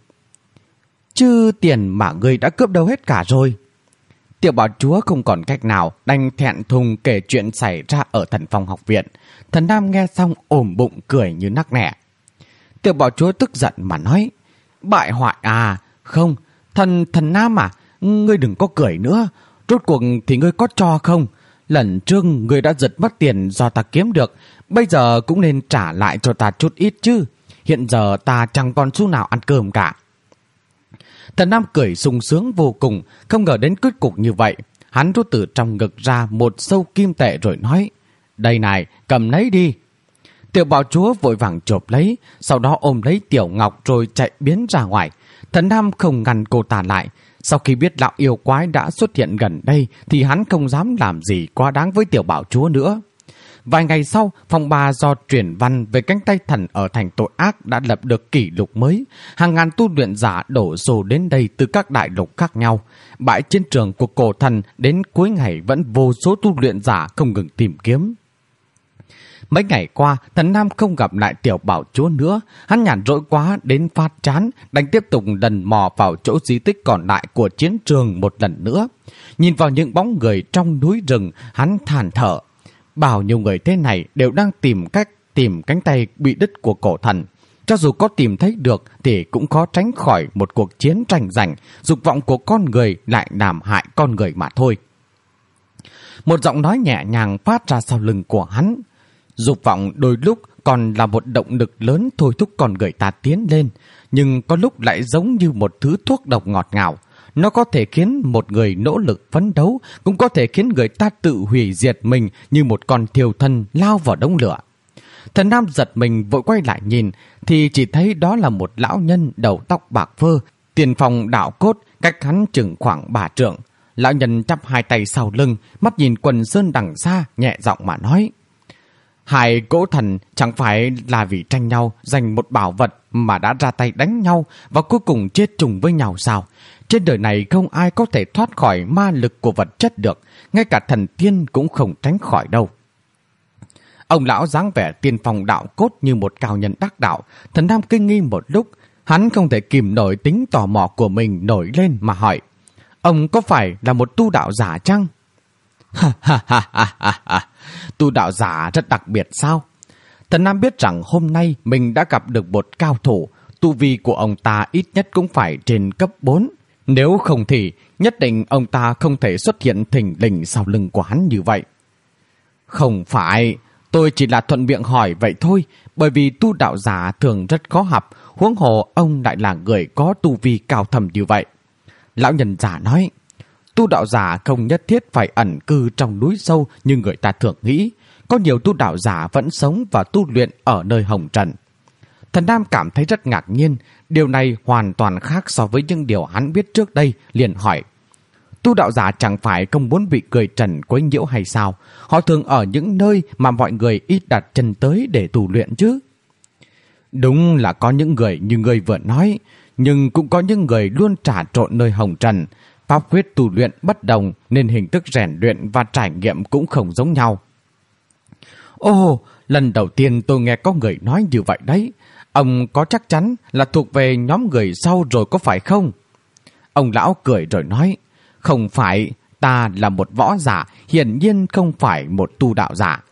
Chứ tiền mà người đã cướp đâu hết cả rồi. Tiểu Bảo Chúa không còn cách nào, đành thẹn thùng kể chuyện xảy ra ở Thần Phong học viện. Thần Nam nghe xong ôm bụng cười như nắc nẻ. Tiểu Bảo Chúa tức giận mà nói: Bại hoại à? Không, thần Nam à, ngươi đừng có cười nữa. Rốt cuộc thì ngươi có cho không? Lần trước ngươi đã giật mất tiền do ta kiếm được, bây giờ cũng nên trả lại cho ta chút ít chứ. Hiện giờ ta chẳng còn xu nào ăn cơm cả. Thần Nam cười sung sướng vô cùng, không ngờ đến kết cục như vậy. Hắn rút từ trong ngực ra một sâu kim tệ rồi nói: Đây này, cầm lấy đi. Tiểu Bảo Chúa vội vàng chộp lấy, sau đó ôm lấy Tiểu Ngọc rồi chạy biến ra ngoài. Thần Nam không ngăn cô ta lại. Sau khi biết lão yêu quái đã xuất hiện gần đây thì hắn không dám làm gì quá đáng với Tiểu Bảo Chúa nữa. Vài ngày sau, phòng 3 do truyền văn về cánh tay thần ở thành tội ác đã lập được kỷ lục mới. Hàng ngàn tu luyện giả đổ xô đến đây từ các đại lục khác nhau. Bãi chiến trường của cổ thần đến cuối ngày vẫn vô số tu luyện giả không ngừng tìm kiếm. Mấy ngày qua, Thần Nam không gặp lại Tiểu Bảo Chúa nữa. Hắn nhàn rỗi quá đến phát chán, đành tiếp tục lần mò vào chỗ di tích còn lại của chiến trường một lần nữa. Nhìn vào những bóng người trong núi rừng, hắn than thở. Bao nhiêu người thế này đều đang tìm cách tìm cánh tay bị đứt của cổ thần. Cho dù có tìm thấy được thì cũng khó tránh khỏi một cuộc chiến tranh giành. Dục vọng của con người lại làm hại con người mà thôi. Một giọng nói nhẹ nhàng phát ra sau lưng của hắn. Dục vọng đôi lúc còn là một động lực lớn thôi thúc con người ta tiến lên, nhưng có lúc lại giống như một thứ thuốc độc ngọt ngào. Nó có thể khiến một người nỗ lực phấn đấu, cũng có thể khiến người ta tự hủy diệt mình như một con thiêu thân lao vào đống lửa. Thần Nam giật mình vội quay lại nhìn, thì chỉ thấy đó là một lão nhân đầu tóc bạc phơ, tiền phong đạo cốt, cách hắn chừng khoảng 3 trượng. Lão nhân chắp hai tay sau lưng, mắt nhìn Quần Sơn đằng xa, nhẹ giọng mà nói: hai cỗ thần chẳng phải là vì tranh nhau giành một bảo vật mà đã ra tay đánh nhau và cuối cùng chết chung với nhau sao? Trên đời này không ai có thể thoát khỏi ma lực của vật chất được, ngay cả thần tiên cũng không tránh khỏi đâu. Ông lão dáng vẻ tiên phong đạo cốt như một cao nhân đắc đạo. Thần Nam kinh nghi một lúc, hắn không thể kìm nổi tính tò mò của mình nổi lên mà hỏi: ông có phải là một tu đạo giả chăng? Tu đạo giả rất đặc biệt sao? Thần Nam biết rằng hôm nay mình đã gặp được một cao thủ, tu vi của ông ta ít nhất cũng phải trên cấp 4. Nếu không thì nhất định ông ta không thể xuất hiện thình lình sau lưng của hắn như vậy. Không phải, tôi chỉ là thuận miệng hỏi vậy thôi, bởi vì tu đạo giả thường rất khó học, huống hồ ông lại là người có tu vi cao thầm như vậy. Lão nhân già nói: tu đạo giả không nhất thiết phải ẩn cư trong núi sâu như người ta thường nghĩ. Có nhiều tu đạo giả vẫn sống và tu luyện ở nơi hồng trần. Thần Nam cảm thấy rất ngạc nhiên. Điều này hoàn toàn khác so với những điều hắn biết trước đây, liền hỏi: tu đạo giả chẳng phải không muốn bị người trần quấy nhiễu hay sao? Họ thường ở những nơi mà mọi người ít đặt chân tới để tu luyện chứ. Đúng là có những người như người vừa nói, nhưng cũng có những người luôn trà trộn nơi hồng trần. Pháp quyết tu luyện bất đồng nên hình thức rèn luyện và trải nghiệm cũng không giống nhau. Ồ, lần đầu tiên tôi nghe có người nói như vậy đấy. Ông có chắc chắn là thuộc về nhóm người sau rồi có phải không? Ông lão cười rồi nói: không phải, ta là một võ giả, hiển nhiên không phải một tu đạo giả.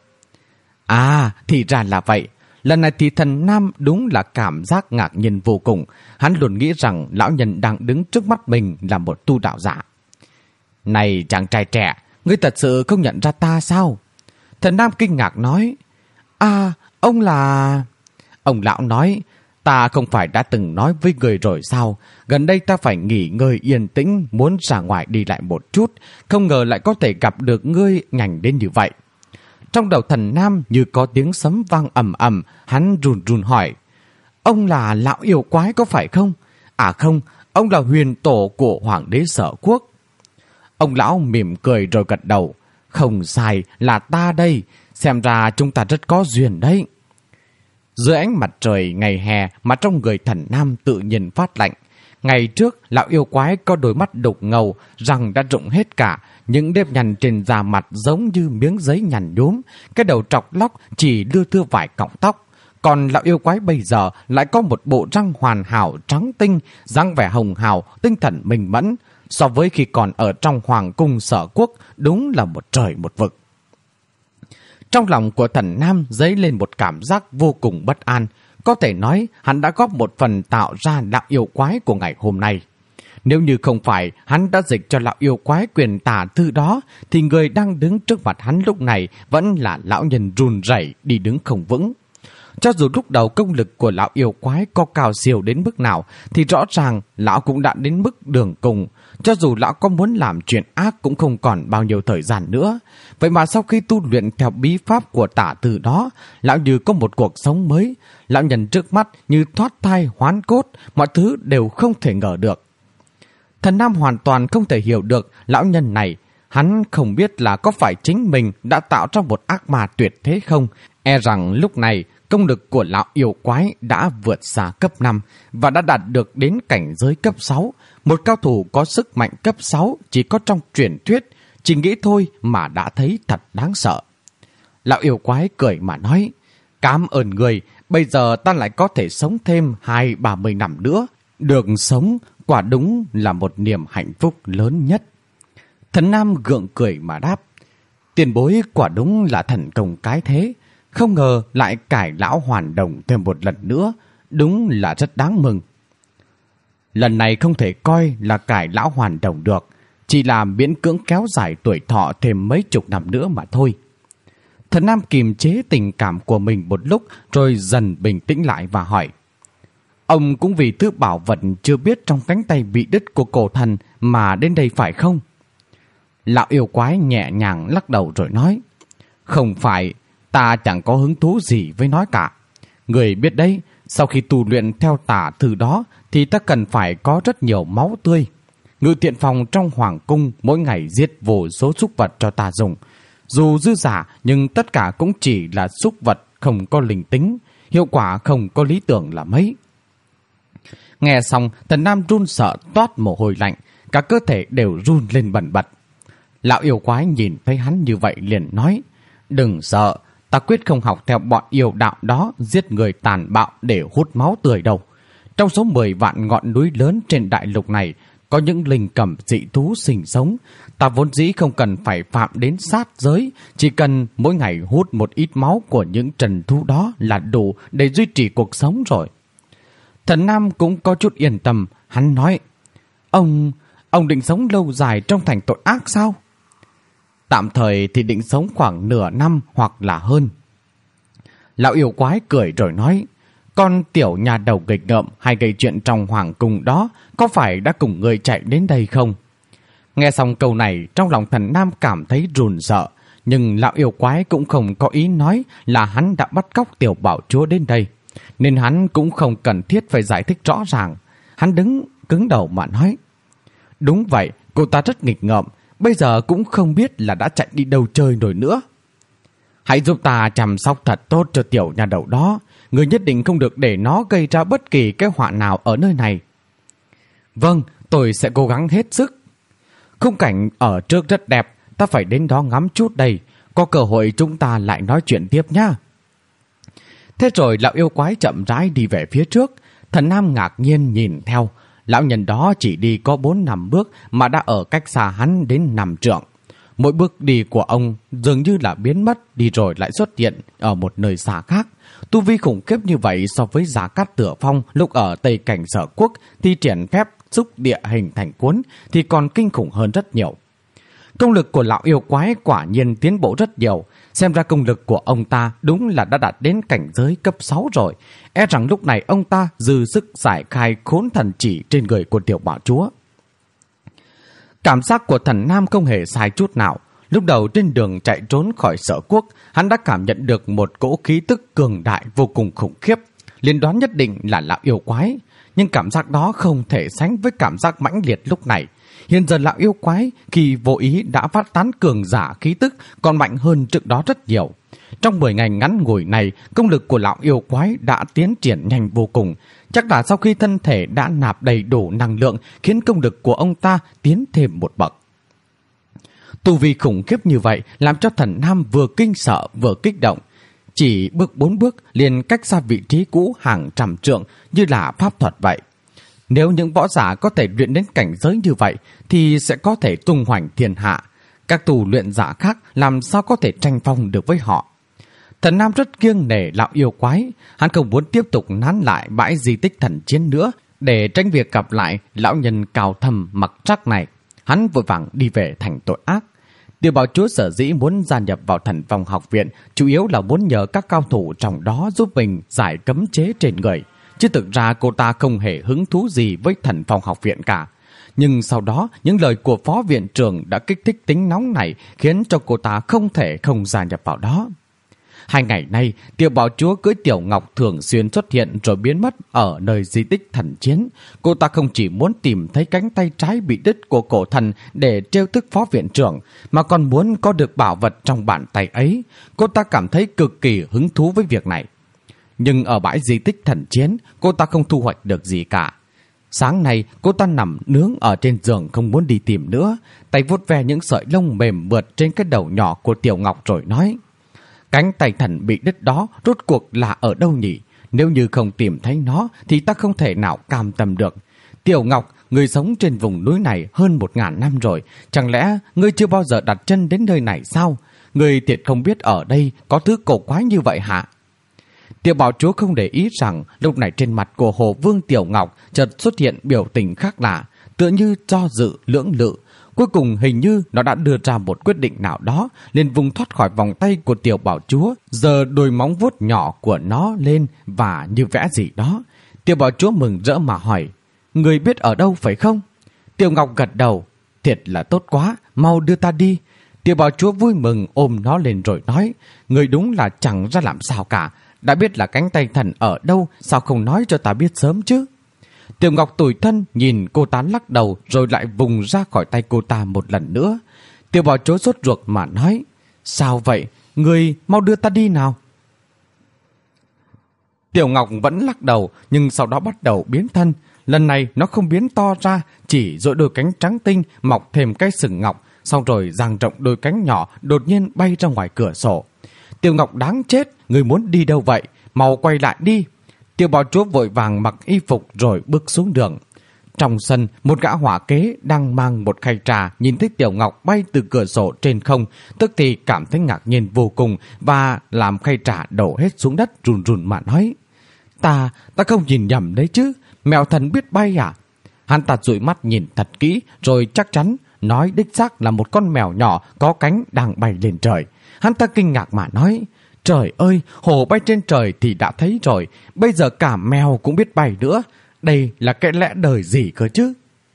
À, thì ra là vậy. Lần này thì Thần Nam đúng là cảm giác ngạc nhiên vô cùng. Hắn luôn nghĩ rằng lão nhân đang đứng trước mắt mình là một tu đạo giả. Này chàng trai trẻ, ngươi thật sự không nhận ra ta sao? Thần Nam kinh ngạc nói: à, ông là... Ông lão nói: ta không phải đã từng nói với người rồi sao? Gần đây ta phải nghỉ ngơi yên tĩnh, muốn ra ngoài đi lại một chút. Không ngờ lại có thể gặp được ngươi nhanh đến như vậy. Trong đầu Thần Nam như có tiếng sấm vang ầm ầm, hắn run run hỏi: ông là lão yêu quái có phải không? À không, ông là huyền tổ của Hoàng đế Sở Quốc. Ông lão mỉm cười rồi gật đầu: không sai, là ta đây. Xem ra chúng ta rất có duyên đấy. Dưới ánh mặt trời ngày hè mà trong người Thần Nam tự nhiên phát lạnh. Ngày trước, lão yêu quái có đôi mắt đục ngầu, răng đã rụng hết cả, những nếp nhăn trên da mặt giống như miếng giấy nhằn nhúm, cái đầu trọc lóc chỉ đưa thưa vài cọng tóc. Còn lão yêu quái bây giờ lại có một bộ răng hoàn hảo trắng tinh, dáng vẻ hồng hào, tinh thần minh mẫn. So với khi còn ở trong Hoàng cung Sở Quốc, đúng là một trời một vực. Trong lòng của Thần Nam dấy lên một cảm giác vô cùng bất an. Có thể nói hắn đã góp một phần tạo ra lão yêu quái của ngày hôm nay. Nếu như không phải hắn đã dịch cho lão yêu quái quyền tả thư đó, thì người đang đứng trước mặt hắn lúc này vẫn là lão nhân run rẩy đi đứng không vững. Cho dù lúc đầu công lực của lão yêu quái có cao siêu đến mức nào, thì rõ ràng lão cũng đã đến mức đường cùng. Cho dù lão có muốn làm chuyện ác cũng không còn bao nhiêu thời gian nữa. Vậy mà sau khi tu luyện theo bí pháp của tả từ đó, lão như có một cuộc sống mới. Lão nhân trước mắt như thoát thai hoán cốt, mọi thứ đều không thể ngờ được. Thần Nam hoàn toàn không thể hiểu được lão nhân này. Hắn không biết là có phải chính mình đã tạo ra một ác ma tuyệt thế không. E rằng lúc này công lực của lão yêu quái đã vượt xa cấp 5 và đã đạt được đến cảnh giới cấp 6. Một cao thủ có sức mạnh cấp 6 chỉ có trong truyền thuyết, chỉ nghĩ thôi mà đã thấy thật đáng sợ. Lão yêu quái cười mà nói: cảm ơn người, bây giờ ta lại có thể sống thêm 20-30 năm nữa. Được sống quả đúng là một niềm hạnh phúc lớn nhất. Thần Nam gượng cười mà đáp: tiền bối quả đúng là thần công cái thế. Không ngờ lại cải lão hoàn đồng thêm một lần nữa, đúng là rất đáng mừng. Lần này không thể coi là cải lão hoàn đồng được, chỉ là miễn cưỡng kéo dài tuổi thọ thêm mấy chục năm nữa mà thôi. Thần Nam kiềm chế tình cảm của mình một lúc rồi dần bình tĩnh lại và hỏi: ông cũng vì thứ bảo vật chưa biết trong cánh tay bị đứt của cổ thần mà đến đây phải không? Lão yêu quái nhẹ nhàng lắc đầu rồi nói: không phải, ta chẳng có hứng thú gì với nó cả. Người biết đấy, sau khi tu luyện theo tả thư đó thì ta cần phải có rất nhiều máu tươi. Ngự Thiện Phòng trong hoàng cung mỗi ngày giết vô số súc vật cho ta dùng. Dù dư giả nhưng tất cả cũng chỉ là súc vật không có linh tính, hiệu quả không có lý tưởng là mấy. Nghe xong, Thần Nam run sợ toát mồ hôi lạnh, cả cơ thể đều run lên bần bật. Lão yêu quái nhìn thấy hắn như vậy liền nói, đừng sợ, ta quyết không học theo bọn yêu đạo đó giết người tàn bạo để hút máu tươi đâu. Trong số 10 vạn ngọn núi lớn trên đại lục này, có những linh cầm dị thú sinh sống. Ta vốn dĩ không cần phải phạm đến sát giới, chỉ cần mỗi ngày hút một ít máu của những trần thú đó là đủ để duy trì cuộc sống rồi. Thần Nam cũng có chút yên tâm, hắn nói, Ông định sống lâu dài trong thành tội ác sao? Tạm thời thì định sống khoảng nửa năm hoặc là hơn. Lão yêu quái cười rồi nói, con tiểu nhà đầu nghịch ngợm hay gây chuyện trong hoàng cung đó có phải đã cùng người chạy đến đây không? Nghe xong câu này, trong lòng Thần Nam cảm thấy run sợ, nhưng lão yêu quái cũng không có ý nói là hắn đã bắt cóc tiểu bảo chúa đến đây, nên hắn cũng không cần thiết phải giải thích rõ ràng. Hắn đứng cứng đầu mà nói, đúng vậy, cô ta rất nghịch ngợm, bây giờ cũng không biết là đã chạy đi đâu chơi rồi nữa. Hãy giúp ta chăm sóc thật tốt cho tiểu nhà đầu đó, người nhất định không được để nó gây ra bất kỳ cái họa nào ở nơi này. Vâng, tôi sẽ cố gắng hết sức. Khung cảnh ở trước rất đẹp, ta phải đến đó ngắm chút đây, có cơ hội chúng ta lại nói chuyện tiếp nhá. Thế rồi lão yêu quái chậm rãi đi về phía trước. Thần Nam ngạc nhiên nhìn theo. Lão nhân đó chỉ đi có 4-5 bước mà đã ở cách xa hắn đến 5 trượng. Mỗi bước đi của ông dường như là biến mất, đi rồi lại xuất hiện ở một nơi xa khác. Tu vi khủng khiếp như vậy so với Giả Cát Tựa Phong lúc ở Tây Cảnh Sở Quốc thi triển phép xúc địa hình thành cuốn thì còn kinh khủng hơn rất nhiều. Công lực của lão yêu quái quả nhiên tiến bộ rất nhiều. Xem ra công lực của ông ta đúng là đã đạt đến cảnh giới cấp 6 rồi. E rằng lúc này ông ta dư sức giải khai khốn thần chỉ trên người của tiểu bảo chúa. Cảm giác của Thần Nam không hề sai chút nào. Lúc đầu trên đường chạy trốn khỏi Sở Quốc, hắn đã cảm nhận được một cỗ khí tức cường đại vô cùng khủng khiếp, liền đoán nhất định là lão yêu quái. Nhưng cảm giác đó không thể sánh với cảm giác mãnh liệt lúc này. Hiện giờ lão yêu quái khi vô ý đã phát tán cường giả khí tức còn mạnh hơn trước đó rất nhiều. Trong 10 ngày ngắn ngủi này, công lực của lão yêu quái đã tiến triển nhanh vô cùng. Chắc là sau khi thân thể đã nạp đầy đủ năng lượng khiến công lực của ông ta tiến thêm một bậc. Tu vi khủng khiếp như vậy làm cho Thần Nam vừa kinh sợ vừa kích động. Chỉ bước 4 bước liền cách xa vị trí cũ hàng trăm trượng như là pháp thuật vậy. Nếu những võ giả có thể luyện đến cảnh giới như vậy thì sẽ có thể tung hoành thiên hạ. Các tù luyện giả khác làm sao có thể tranh phong được với họ. Thần Nam rất kiêng nể lão yêu quái. Hắn không muốn tiếp tục nán lại bãi di tích thần chiến nữa để tránh việc gặp lại lão nhân cao thâm mặc trắc này. Hắn vội vàng đi về thành tội ác. Tiểu bảo chúa sở dĩ muốn gia nhập vào Thần Phong học viện chủ yếu là muốn nhờ các cao thủ trong đó giúp mình giải cấm chế trên người. Chứ thực ra cô ta không hề hứng thú gì với Thần Phong học viện cả. Nhưng sau đó, những lời của phó viện trưởng đã kích thích tính nóng này khiến cho cô ta không thể không gia nhập vào đó. 2 ngày nay, tiểu bảo chúa cưỡi Tiểu Ngọc thường xuyên xuất hiện rồi biến mất ở nơi di tích thần chiến. Cô ta không chỉ muốn tìm thấy cánh tay trái bị đứt của cổ thần để trêu tức phó viện trưởng, mà còn muốn có được bảo vật trong bàn tay ấy. Cô ta cảm thấy cực kỳ hứng thú với việc này. Nhưng ở bãi di tích thần chiến, cô ta không thu hoạch được gì cả. Sáng nay, cô ta nằm nướng ở trên giường không muốn đi tìm nữa, tay vuốt ve những sợi lông mềm mượt trên cái đầu nhỏ của Tiểu Ngọc rồi nói, cánh tay thần bị đứt đó rốt cuộc là ở đâu nhỉ? Nếu như không tìm thấy nó thì ta không thể nào cam tâm được. Tiểu Ngọc, người sống trên vùng núi này hơn 1000 năm rồi, chẳng lẽ ngươi chưa bao giờ đặt chân đến nơi này sao? Ngươi thiệt không biết ở đây có thứ cổ quái như vậy hả? Tiểu bảo chúa không để ý rằng lúc này trên mặt của Hồ Vương Tiểu Ngọc chợt xuất hiện biểu tình khác lạ, tựa như do dự lưỡng lự. Cuối cùng hình như nó đã đưa ra một quyết định nào đó, liền vùng thoát khỏi vòng tay của tiểu bảo chúa, giơ đôi móng vuốt nhỏ của nó lên và như vẽ gì đó. Tiểu bảo chúa mừng rỡ mà hỏi, người biết ở đâu phải không? Tiểu Ngọc gật đầu, thiệt là tốt quá, mau đưa ta đi. Tiểu bảo chúa vui mừng ôm nó lên rồi nói, người đúng là chẳng ra làm sao cả, đã biết là cánh tay thần ở đâu, sao không nói cho ta biết sớm chứ? Tiểu Ngọc tủi thân nhìn cô ta lắc đầu rồi lại vùng ra khỏi tay cô ta một lần nữa. Tiểu Bảo Chúa sốt ruột mà nói: sao vậy? Người mau đưa ta đi nào. Tiểu Ngọc vẫn lắc đầu, nhưng sau đó bắt đầu biến thân. Lần này nó không biến to ra, chỉ dội đôi cánh trắng tinh, mọc thêm cái sừng ngọc, xong rồi dang rộng đôi cánh nhỏ, đột nhiên bay ra ngoài cửa sổ. Tiểu Ngọc đáng chết, người muốn đi đâu vậy? Mau quay lại đi. Tiểu Bảo Chúa vội vàng mặc y phục rồi bước xuống đường. Trong sân, một gã hỏa kế đang mang một khay trà nhìn thấy Tiểu Ngọc bay từ cửa sổ trên không, tức thì cảm thấy ngạc nhiên vô cùng và làm khay trà đổ hết xuống đất, run run mà nói: Ta không nhìn nhầm đấy chứ, mèo thần biết bay à? Hắn ta dụi mắt nhìn thật kỹ rồi chắc chắn nói đích xác là một con mèo nhỏ có cánh đang bay lên trời. Hắn ta kinh ngạc mà nói: trời ơi, hổ bay trên trời thì đã thấy rồi, bây giờ cả mèo cũng biết bay nữa. Đây là cái lẽ đời gì cơ chứ?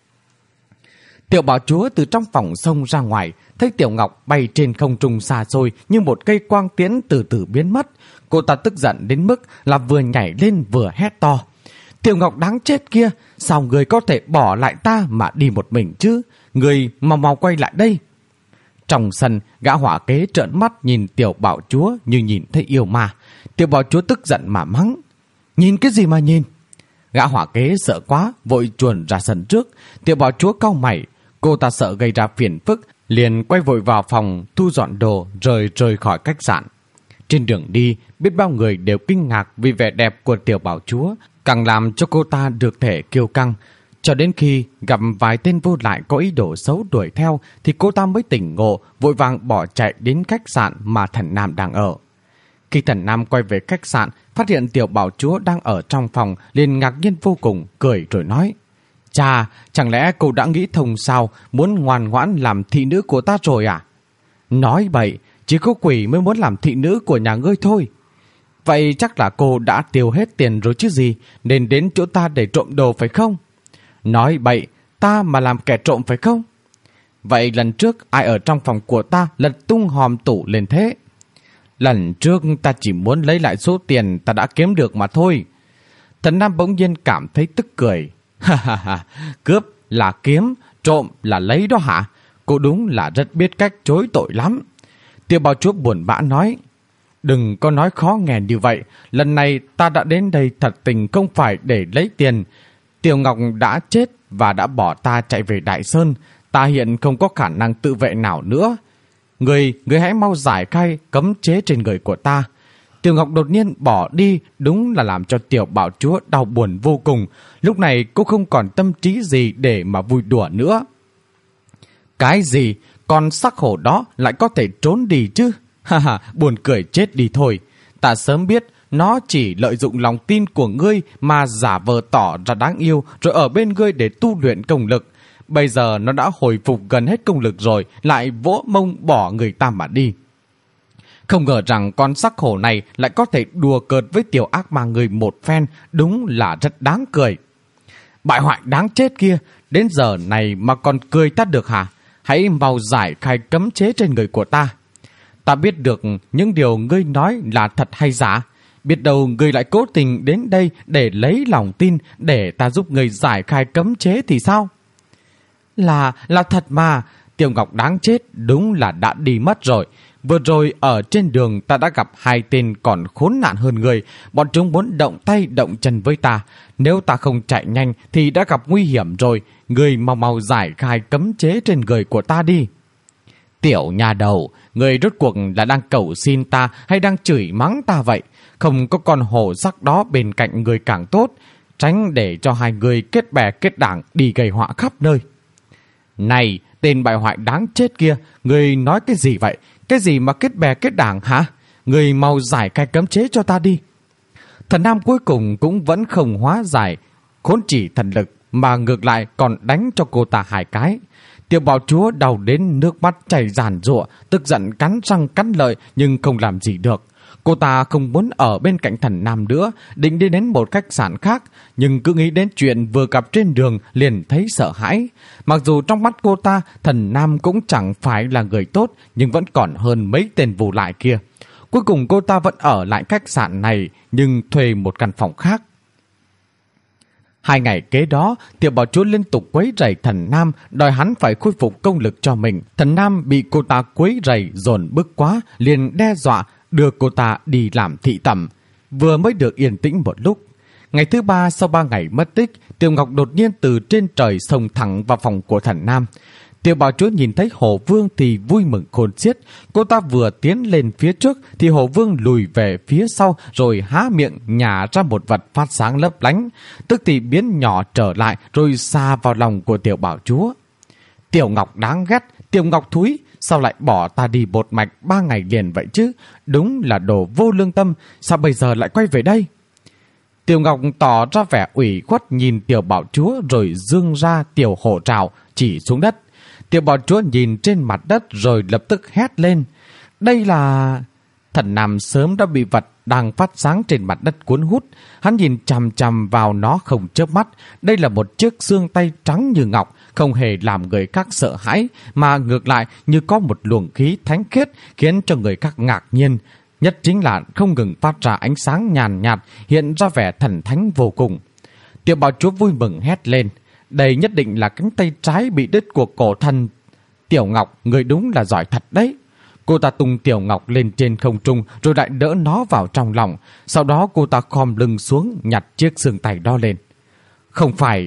Tiểu Bảo Chúa từ trong phòng xông ra ngoài, thấy Tiểu Ngọc bay trên không trung xa xôi như một cây quang tiễn từ từ biến mất. Cô ta tức giận đến mức là vừa nhảy lên vừa hét to: Tiểu Ngọc đáng chết kia, sao người có thể bỏ lại ta mà đi một mình chứ? Người mau quay lại đây. Trong sân, gã hỏa kế trợn mắt nhìn Tiểu Bảo Chúa như nhìn thấy yêu ma. Tiểu Bảo Chúa tức giận mà mắng: nhìn cái gì mà nhìn? Gã hỏa kế sợ quá, vội chuồn ra sân trước. Tiểu Bảo Chúa cau mày, cô ta sợ gây ra phiền phức, liền quay vội vào phòng thu dọn đồ rồi rời khỏi khách sạn. Trên đường đi, biết bao người đều kinh ngạc vì vẻ đẹp của Tiểu Bảo Chúa, càng làm cho cô ta được thể kiêu căng. Cho đến khi gặp vài tên vô lại có ý đồ xấu đuổi theo thì cô ta mới tỉnh ngộ, vội vàng bỏ chạy đến khách sạn mà Thần Nam đang ở. Khi Thần Nam quay về khách sạn, phát hiện Tiểu Bảo Chúa đang ở trong phòng, liền ngạc nhiên vô cùng, cười rồi nói: Chà, chẳng lẽ cô đã nghĩ thông sao, muốn ngoan ngoãn làm thị nữ của ta rồi à? Nói bậy, chỉ có quỷ mới muốn làm thị nữ của nhà ngươi thôi. Vậy chắc là cô đã tiêu hết tiền rồi chứ gì, nên đến chỗ ta để trộm đồ phải không? Nói bậy, ta mà làm kẻ trộm phải không? Vậy lần trước ai ở trong phòng của ta lật tung hòm tủ lên thế? Lần trước ta chỉ muốn lấy lại số tiền ta đã kiếm được mà thôi. Thần Nam bỗng nhiên cảm thấy tức cười. Ha ha ha, cướp là kiếm, trộm là lấy đó hả? Cô đúng là rất biết cách chối tội lắm. Tiểu Bảo Chúa buồn bã nói: đừng có nói khó nghe như vậy, lần này ta đã đến đây thật tình không phải để lấy tiền. Tiểu Ngọc đã chết và đã bỏ ta chạy về Đại Sơn, ta hiện không có khả năng tự vệ nào nữa. Người hãy mau giải khai cấm chế trên người của ta. Tiểu Ngọc đột nhiên bỏ đi, đúng là làm cho Tiểu Bảo Chúa đau buồn vô cùng. Lúc này cô không còn tâm trí gì để mà vui đùa nữa. Cái gì? Con sắc hổ đó lại có thể trốn đi chứ? Ha ha, buồn cười chết đi thôi. Ta sớm biết nó chỉ lợi dụng lòng tin của ngươi mà giả vờ tỏ ra đáng yêu rồi ở bên ngươi để tu luyện công lực. Bây giờ nó đã hồi phục gần hết công lực rồi, lại vỗ mông bỏ người ta mà đi. Không ngờ rằng con sắc hổ này lại có thể đùa cợt với tiểu ác ma người một phen, đúng là rất đáng cười. Bại hoại đáng chết kia, đến giờ này mà còn cười ta được hả? Hãy mau giải khai cấm chế trên người của ta. Ta biết được những điều ngươi nói là thật hay giả. Biết đâu ngươi lại cố tình đến đây để lấy lòng tin để ta giúp ngươi giải khai cấm chế thì sao? Là thật mà. Tiểu Ngọc đáng chết đúng là đã đi mất rồi. Vừa rồi ở trên đường ta đã gặp hai tên còn khốn nạn hơn người. Bọn chúng muốn động tay động chân với ta. Nếu ta không chạy nhanh thì đã gặp nguy hiểm rồi. Người mau giải khai cấm chế trên người của ta đi. Tiểu nhà đầu, người rốt cuộc là đang cầu xin ta hay đang chửi mắng ta vậy? Không có con hổ sắc đó bên cạnh người càng tốt. Tránh để cho hai người kết bè kết đảng đi gây họa khắp nơi. Này, tên bại hoại đáng chết kia, người nói cái gì vậy? Cái gì mà kết bè kết đảng hả? Người mau giải cái cấm chế cho ta đi. Thần Nam cuối cùng cũng vẫn không hóa giải khốn chỉ thần lực, mà ngược lại còn đánh cho cô ta hai cái. Tiểu Bảo Chúa đau đến nước mắt chảy ràn rụa, tức giận cắn răng cắn lợi nhưng không làm gì được. Cô ta không muốn ở bên cạnh Thần Nam nữa, định đi đến một khách sạn khác, nhưng cứ nghĩ đến chuyện vừa gặp trên đường liền thấy sợ hãi. Mặc dù trong mắt cô ta, Thần Nam cũng chẳng phải là người tốt, nhưng vẫn còn hơn mấy tên vô lại kia. Cuối cùng cô ta vẫn ở lại khách sạn này, nhưng thuê một căn phòng khác. 2 ngày kế đó, Tiểu Bảo Chúa liên tục quấy rầy Thần Nam, đòi hắn phải khôi phục công lực cho mình. Thần Nam bị cô ta quấy rầy dồn bức quá, liền đe dọa đưa cô ta đi làm thị tẩm. Vừa mới được yên tĩnh một lúc. Ngày thứ 3 sau 3 ngày mất tích, Tiểu Ngọc đột nhiên từ trên trời xông thẳng vào phòng của Thần Nam. Tiểu Bảo Chúa nhìn thấy Hổ Vương thì vui mừng khôn xiết. Cô ta vừa tiến lên phía trước thì Hổ Vương lùi về phía sau rồi há miệng nhả ra một vật phát sáng lấp lánh, tức thì biến nhỏ trở lại rồi xa vào lòng của Tiểu Bảo Chúa. Tiểu Ngọc đáng ghét, Tiểu Ngọc thúi, sao lại bỏ ta đi bột mạch 3 ngày liền vậy chứ? Đúng là đồ vô lương tâm, sao bây giờ lại quay về đây? Tiểu Ngọc tỏ ra vẻ ủy khuất nhìn Tiểu Bảo Chúa rồi giương ra Tiểu Hổ Trảo chỉ xuống đất. Tiểu Bảo Chúa nhìn trên mặt đất rồi lập tức hét lên. Đây là... Thần Nam sớm đã bị vật đang phát sáng trên mặt đất cuốn hút. Hắn nhìn chằm chằm vào nó không chớp mắt. Đây là một chiếc xương tay trắng như ngọc, không hề làm người khác sợ hãi, mà ngược lại như có một luồng khí thánh khiết khiến cho người khác ngạc nhiên. Nhất chính là không ngừng phát ra ánh sáng nhàn nhạt, hiện ra vẻ thần thánh vô cùng. Tiểu Bảo Chúa vui mừng hét lên. Đây nhất định là cánh tay trái bị đứt của cổ thần. Tiểu Ngọc, người đúng là giỏi thật đấy. Cô ta tung Tiểu Ngọc lên trên không trung rồi lại đỡ nó vào trong lòng. Sau đó cô ta khom lưng xuống nhặt chiếc xương tay đó lên. Không phải,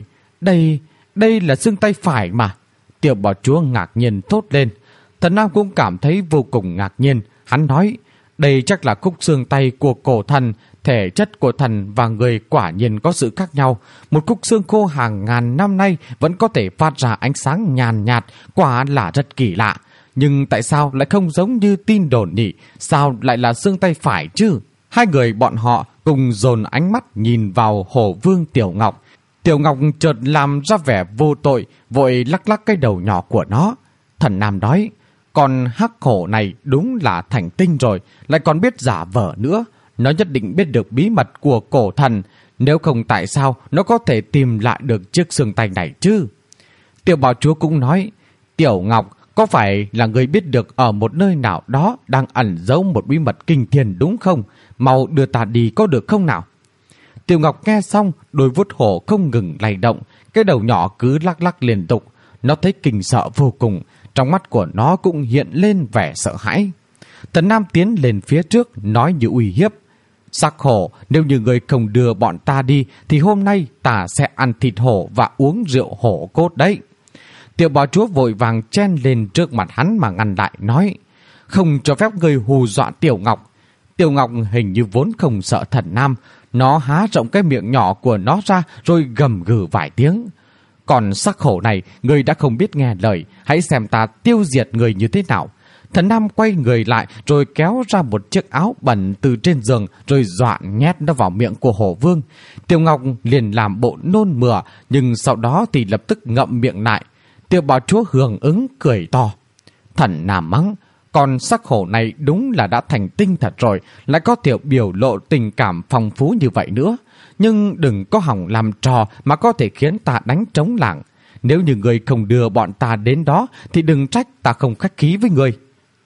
đây là xương tay phải mà. Tiểu Bảo Chúa ngạc nhiên thốt lên. Thần Nam cũng cảm thấy vô cùng ngạc nhiên. Hắn nói, đây chắc là khúc xương tay của cổ thần. Thể chất của thần và người quả nhiên có sự khác nhau. Một khúc xương khô hàng ngàn năm nay vẫn có thể phát ra ánh sáng nhàn nhạt, quả là rất kỳ lạ. Nhưng tại sao lại không giống như tin đồn nhỉ? Sao lại là xương tay phải chứ? Hai người bọn họ cùng dồn ánh mắt nhìn vào Hổ Vương Tiểu Ngọc. Tiểu Ngọc chợt làm ra vẻ vô tội, vội lắc lắc cái đầu nhỏ của nó. Thần Nam nói, con hắc hổ này đúng là thành tinh rồi, lại còn biết giả vờ nữa. Nó nhất định biết được bí mật của cổ thần, nếu không tại sao nó có thể tìm lại được chiếc xương tay này chứ? Tiểu Bảo Chúa cũng nói, Tiểu Ngọc, có phải là người biết được ở một nơi nào đó đang ẩn giấu một bí mật kinh thiên đúng không? Mau đưa ta đi có được không nào? Tiểu Ngọc nghe xong, đôi vuốt hổ không ngừng lay động, cái đầu nhỏ cứ lắc lắc liên tục. Nó thấy kinh sợ vô cùng, trong mắt của nó cũng hiện lên vẻ sợ hãi. Thần Nam tiến lên phía trước, nói như uy hiếp. Sắc hổ, nếu như người không đưa bọn ta đi, thì hôm nay ta sẽ ăn thịt hổ và uống rượu hổ cốt đấy. Tiểu Bảo Chúa vội vàng chen lên trước mặt hắn mà ngăn lại, nói, không cho phép người hù dọa Tiểu Ngọc. Tiểu Ngọc hình như vốn không sợ Thần Nam, nó há rộng cái miệng nhỏ của nó ra rồi gầm gừ vài tiếng. Còn sắc hổ này, người đã không biết nghe lời, hãy xem ta tiêu diệt người như thế nào. Thần Nam quay người lại rồi kéo ra một chiếc áo bẩn từ trên giường rồi dọa nhét nó vào miệng của Hổ Vương. Tiểu Ngọc liền làm bộ nôn mửa, nhưng sau đó thì lập tức ngậm miệng lại. Tiểu Bảo Chúa hưởng ứng cười to. Thần Nam mắng, con sắc hổ này đúng là đã thành tinh thật rồi, lại có tiểu biểu lộ tình cảm phong phú như vậy nữa. Nhưng đừng có hỏng làm trò mà có thể khiến ta đánh trống lảng. Nếu như người không đưa bọn ta đến đó thì đừng trách ta không khách khí với người.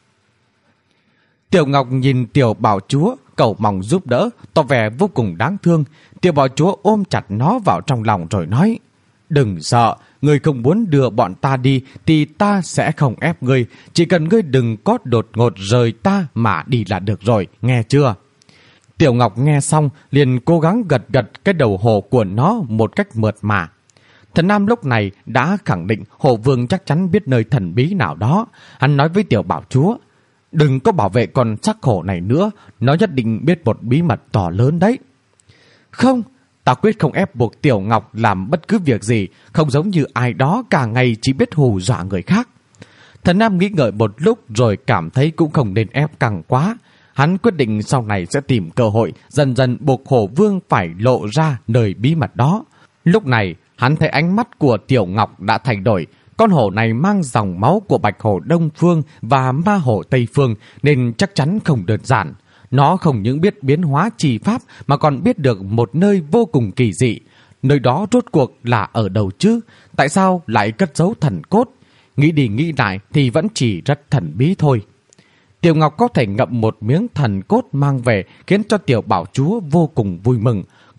Tiểu Ngọc nhìn Tiểu Bảo Chúa cầu mong giúp đỡ, tỏ vẻ vô cùng đáng thương. Tiểu Bảo Chúa ôm chặt nó vào trong lòng rồi nói, đừng sợ, người không muốn đưa bọn ta đi thì ta sẽ không ép ngươi. Chỉ cần ngươi đừng có đột ngột rời ta mà đi là được rồi, nghe chưa? Tiểu Ngọc nghe xong liền cố gắng gật gật cái đầu hổ của nó một cách mượt mà. Thần Nam lúc này đã khẳng định Hổ Vương chắc chắn biết nơi thần bí nào đó. Hắn nói với Tiểu Bảo Chúa, đừng có bảo vệ con sắc hổ này nữa, nó nhất định biết một bí mật to lớn đấy. Không, ta quyết không ép buộc Tiểu Ngọc làm bất cứ việc gì, không giống như ai đó cả ngày chỉ biết hù dọa người khác. Thần Nam nghĩ ngợi một lúc rồi cảm thấy cũng không nên ép căng quá. Hắn quyết định sau này sẽ tìm cơ hội dần dần buộc Hổ Vương phải lộ ra nơi bí mật đó. Lúc này hắn thấy ánh mắt của Tiểu Ngọc đã thay đổi. Con hổ này mang dòng máu của bạch hổ Đông Phương và ma hổ Tây Phương nên chắc chắn không đơn giản. Nó không những biết biến hóa trì pháp mà còn biết được một nơi vô cùng kỳ dị. Nơi đó rốt cuộc là ở đâu chứ? Tại sao lại cất giấu thần cốt? Nghĩ đi nghĩ lại thì vẫn chỉ rất thần bí thôi. Tiểu Ngọc có thể ngậm một miếng thần cốt mang về khiến cho Tiểu Bảo Chúa vô cùng vui mừng.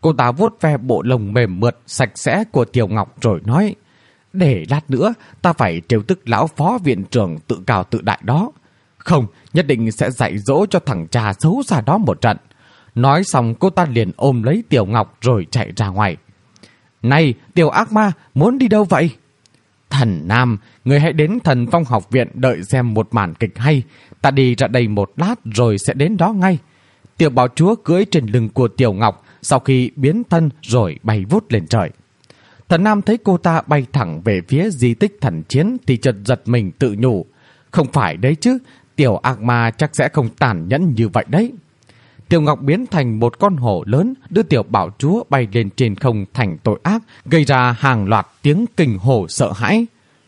Cô ta vuốt ve bộ lông mềm mượt sạch sẽ của Tiểu Ngọc rồi nói: "Để lát nữa ta phải trêu tức lão phó viện trưởng tự cao tự đại đó. Không, nhất định sẽ dạy dỗ cho thằng cha xấu xa đó một trận." Nói xong cô ta liền ôm lấy Tiểu Ngọc rồi chạy ra ngoài. "Này, Tiểu ác ma, muốn đi đâu vậy?" "Thần Nam, người hãy đến Thần Phong học viện đợi xem một màn kịch hay. Ta đi ra đây một lát rồi sẽ đến đó ngay." Tiểu Bảo Chúa cưỡi trên lưng của Tiểu Ngọc, sau khi biến thân rồi bay vút lên trời. Thần Nam thấy cô ta bay thẳng về phía di tích thần chiến thì chợt giật mình tự nhủ: "Không phải đấy chứ, Tiểu ác ma chắc sẽ không tàn nhẫn như vậy đấy." Tiểu Ngọc biến thành một con hổ lớn, đưa Tiểu Bảo Chúa bay lên trên không thành tội ác, gây ra hàng loạt tiếng kinh hổ sợ hãi.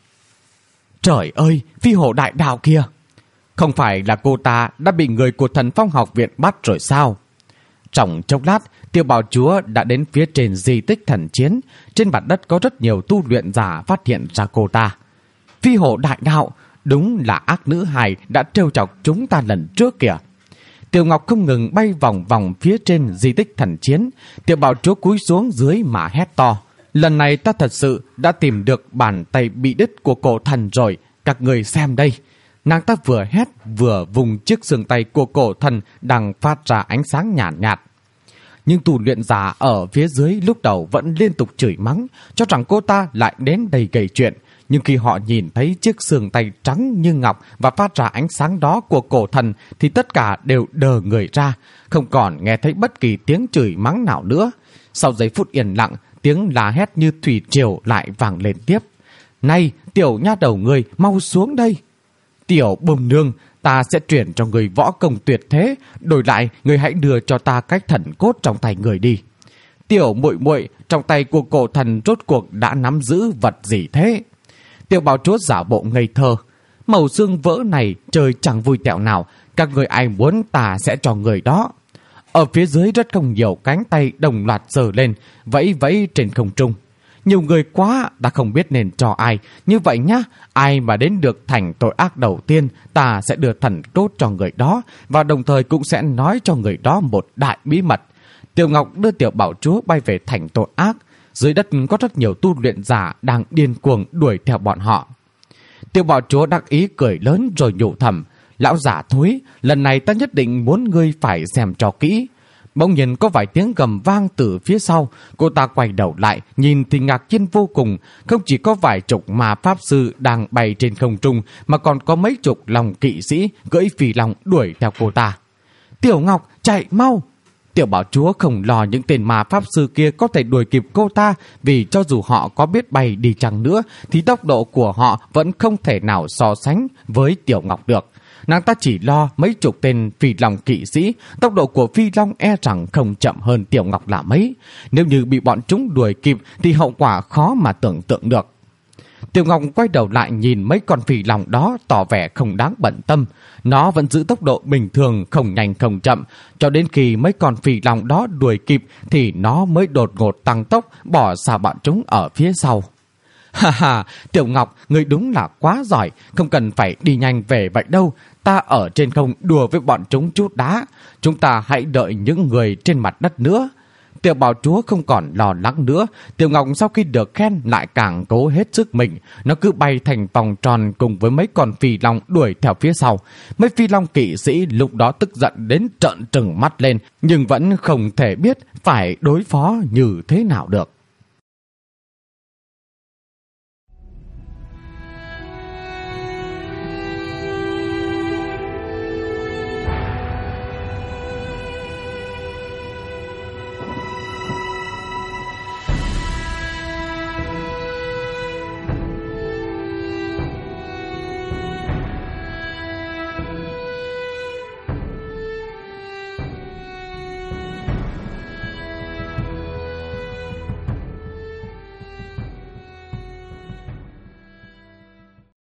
"Trời ơi, phi hổ đại đạo kia! Không phải là cô ta đã bị người của Thần Phong học viện bắt rồi sao?" Trong chốc lát, Tiểu Bảo Chúa đã đến phía trên di tích thần chiến. Trên mặt đất có rất nhiều tu luyện giả phát hiện ra cô ta. "Phi hổ đại đạo, đúng là ác nữ hài đã trêu chọc chúng ta lần trước kìa." Tiểu Ngọc không ngừng bay vòng vòng phía trên di tích thần chiến. Tiểu Bảo Chúa cúi xuống dưới mà hét to: "Lần này ta thật sự đã tìm được bàn tay bị đứt của cổ thần rồi, các người xem đây." Nàng ta vừa hét vừa vùng chiếc xương tay của cổ thần đang phát ra ánh sáng nhàn nhạt. Nhưng tù luyện giả ở phía dưới lúc đầu vẫn liên tục chửi mắng, cho rằng cô ta lại đến đây gây chuyện. Nhưng khi họ nhìn thấy chiếc xương tay trắng như ngọc và phát ra ánh sáng đó của cổ thần thì tất cả đều đờ người ra, không còn nghe thấy bất kỳ tiếng chửi mắng nào nữa. Sau giây phút yên lặng, tiếng la hét như thủy triều lại vang lên tiếp: "Này, tiểu nha đầu người, mau xuống đây! Tiểu bùm nương, ta sẽ chuyển cho người võ công tuyệt thế, đổi lại người hãy đưa cho ta cái thần cốt trong tay người đi. Tiểu muội muội, trong tay của cổ thần rốt cuộc đã nắm giữ vật gì thế?" Tiểu Bảo Chúa giả bộ ngây thơ: "Mẩu xương vỡ này trời chẳng vui tẹo nào, các người ai muốn ta sẽ cho người đó." Ở phía dưới rất không nhiều cánh tay đồng loạt giơ lên, vẫy vẫy trên không trung. "Nhiều người quá, ta không biết nên cho ai. Như vậy nhá, ai mà đến được thành tội ác đầu tiên, ta sẽ đưa thần cốt cho người đó, và đồng thời cũng sẽ nói cho người đó một đại bí mật." Tiểu Ngọc đưa Tiểu Bảo Chúa bay về thành tội ác. Dưới đất có rất nhiều tu luyện giả đang điên cuồng đuổi theo bọn họ. Tiểu Bảo Chúa đắc ý cười lớn rồi nhủ thầm: "Lão giả thối, lần này ta nhất định muốn ngươi phải xem cho kỹ." Bỗng nhiên có vài tiếng gầm vang từ phía sau. Cô ta quay đầu lại, nhìn thì ngạc nhiên vô cùng. Không chỉ có vài chục ma pháp sư đang bay trên không trung, mà còn có mấy chục lòng kỵ sĩ cưỡi phi long đuổi theo cô ta. "Tiểu Ngọc, chạy mau!" Tiểu Bảo Chúa không lo những tên ma pháp sư kia có thể đuổi kịp cô ta, vì cho dù họ có biết bay đi chăng nữa thì tốc độ của họ vẫn không thể nào so sánh với Tiểu Ngọc được. Nàng ta chỉ lo mấy chục tên phi long kỵ sĩ, tốc độ của phi long e rằng không chậm hơn Tiểu Ngọc là mấy. Nếu như bị bọn chúng đuổi kịp thì hậu quả khó mà tưởng tượng được. Tiểu Ngọc quay đầu lại nhìn mấy con phi long đó, tỏ vẻ không đáng bận tâm. Nó vẫn giữ tốc độ bình thường, không nhanh không chậm, cho đến khi mấy con phi long đó đuổi kịp thì nó mới đột ngột tăng tốc, bỏ xa bọn chúng ở phía sau. "Ha ha, Tiểu Ngọc, ngươi đúng là quá giỏi, không cần phải đi nhanh về vậy đâu. Ta ở trên không đùa với bọn chúng chút đá. Chúng ta hãy đợi những người trên mặt đất nữa." Tiểu Bảo Chúa không còn lo lắng nữa. Tiểu Ngọc sau khi được khen lại càng cố hết sức mình. Nó cứ bay thành vòng tròn cùng với mấy con phi long đuổi theo phía sau. Mấy phi long kỵ sĩ lúc đó tức giận đến trợn trừng mắt lên, nhưng vẫn không thể biết phải đối phó như thế nào được.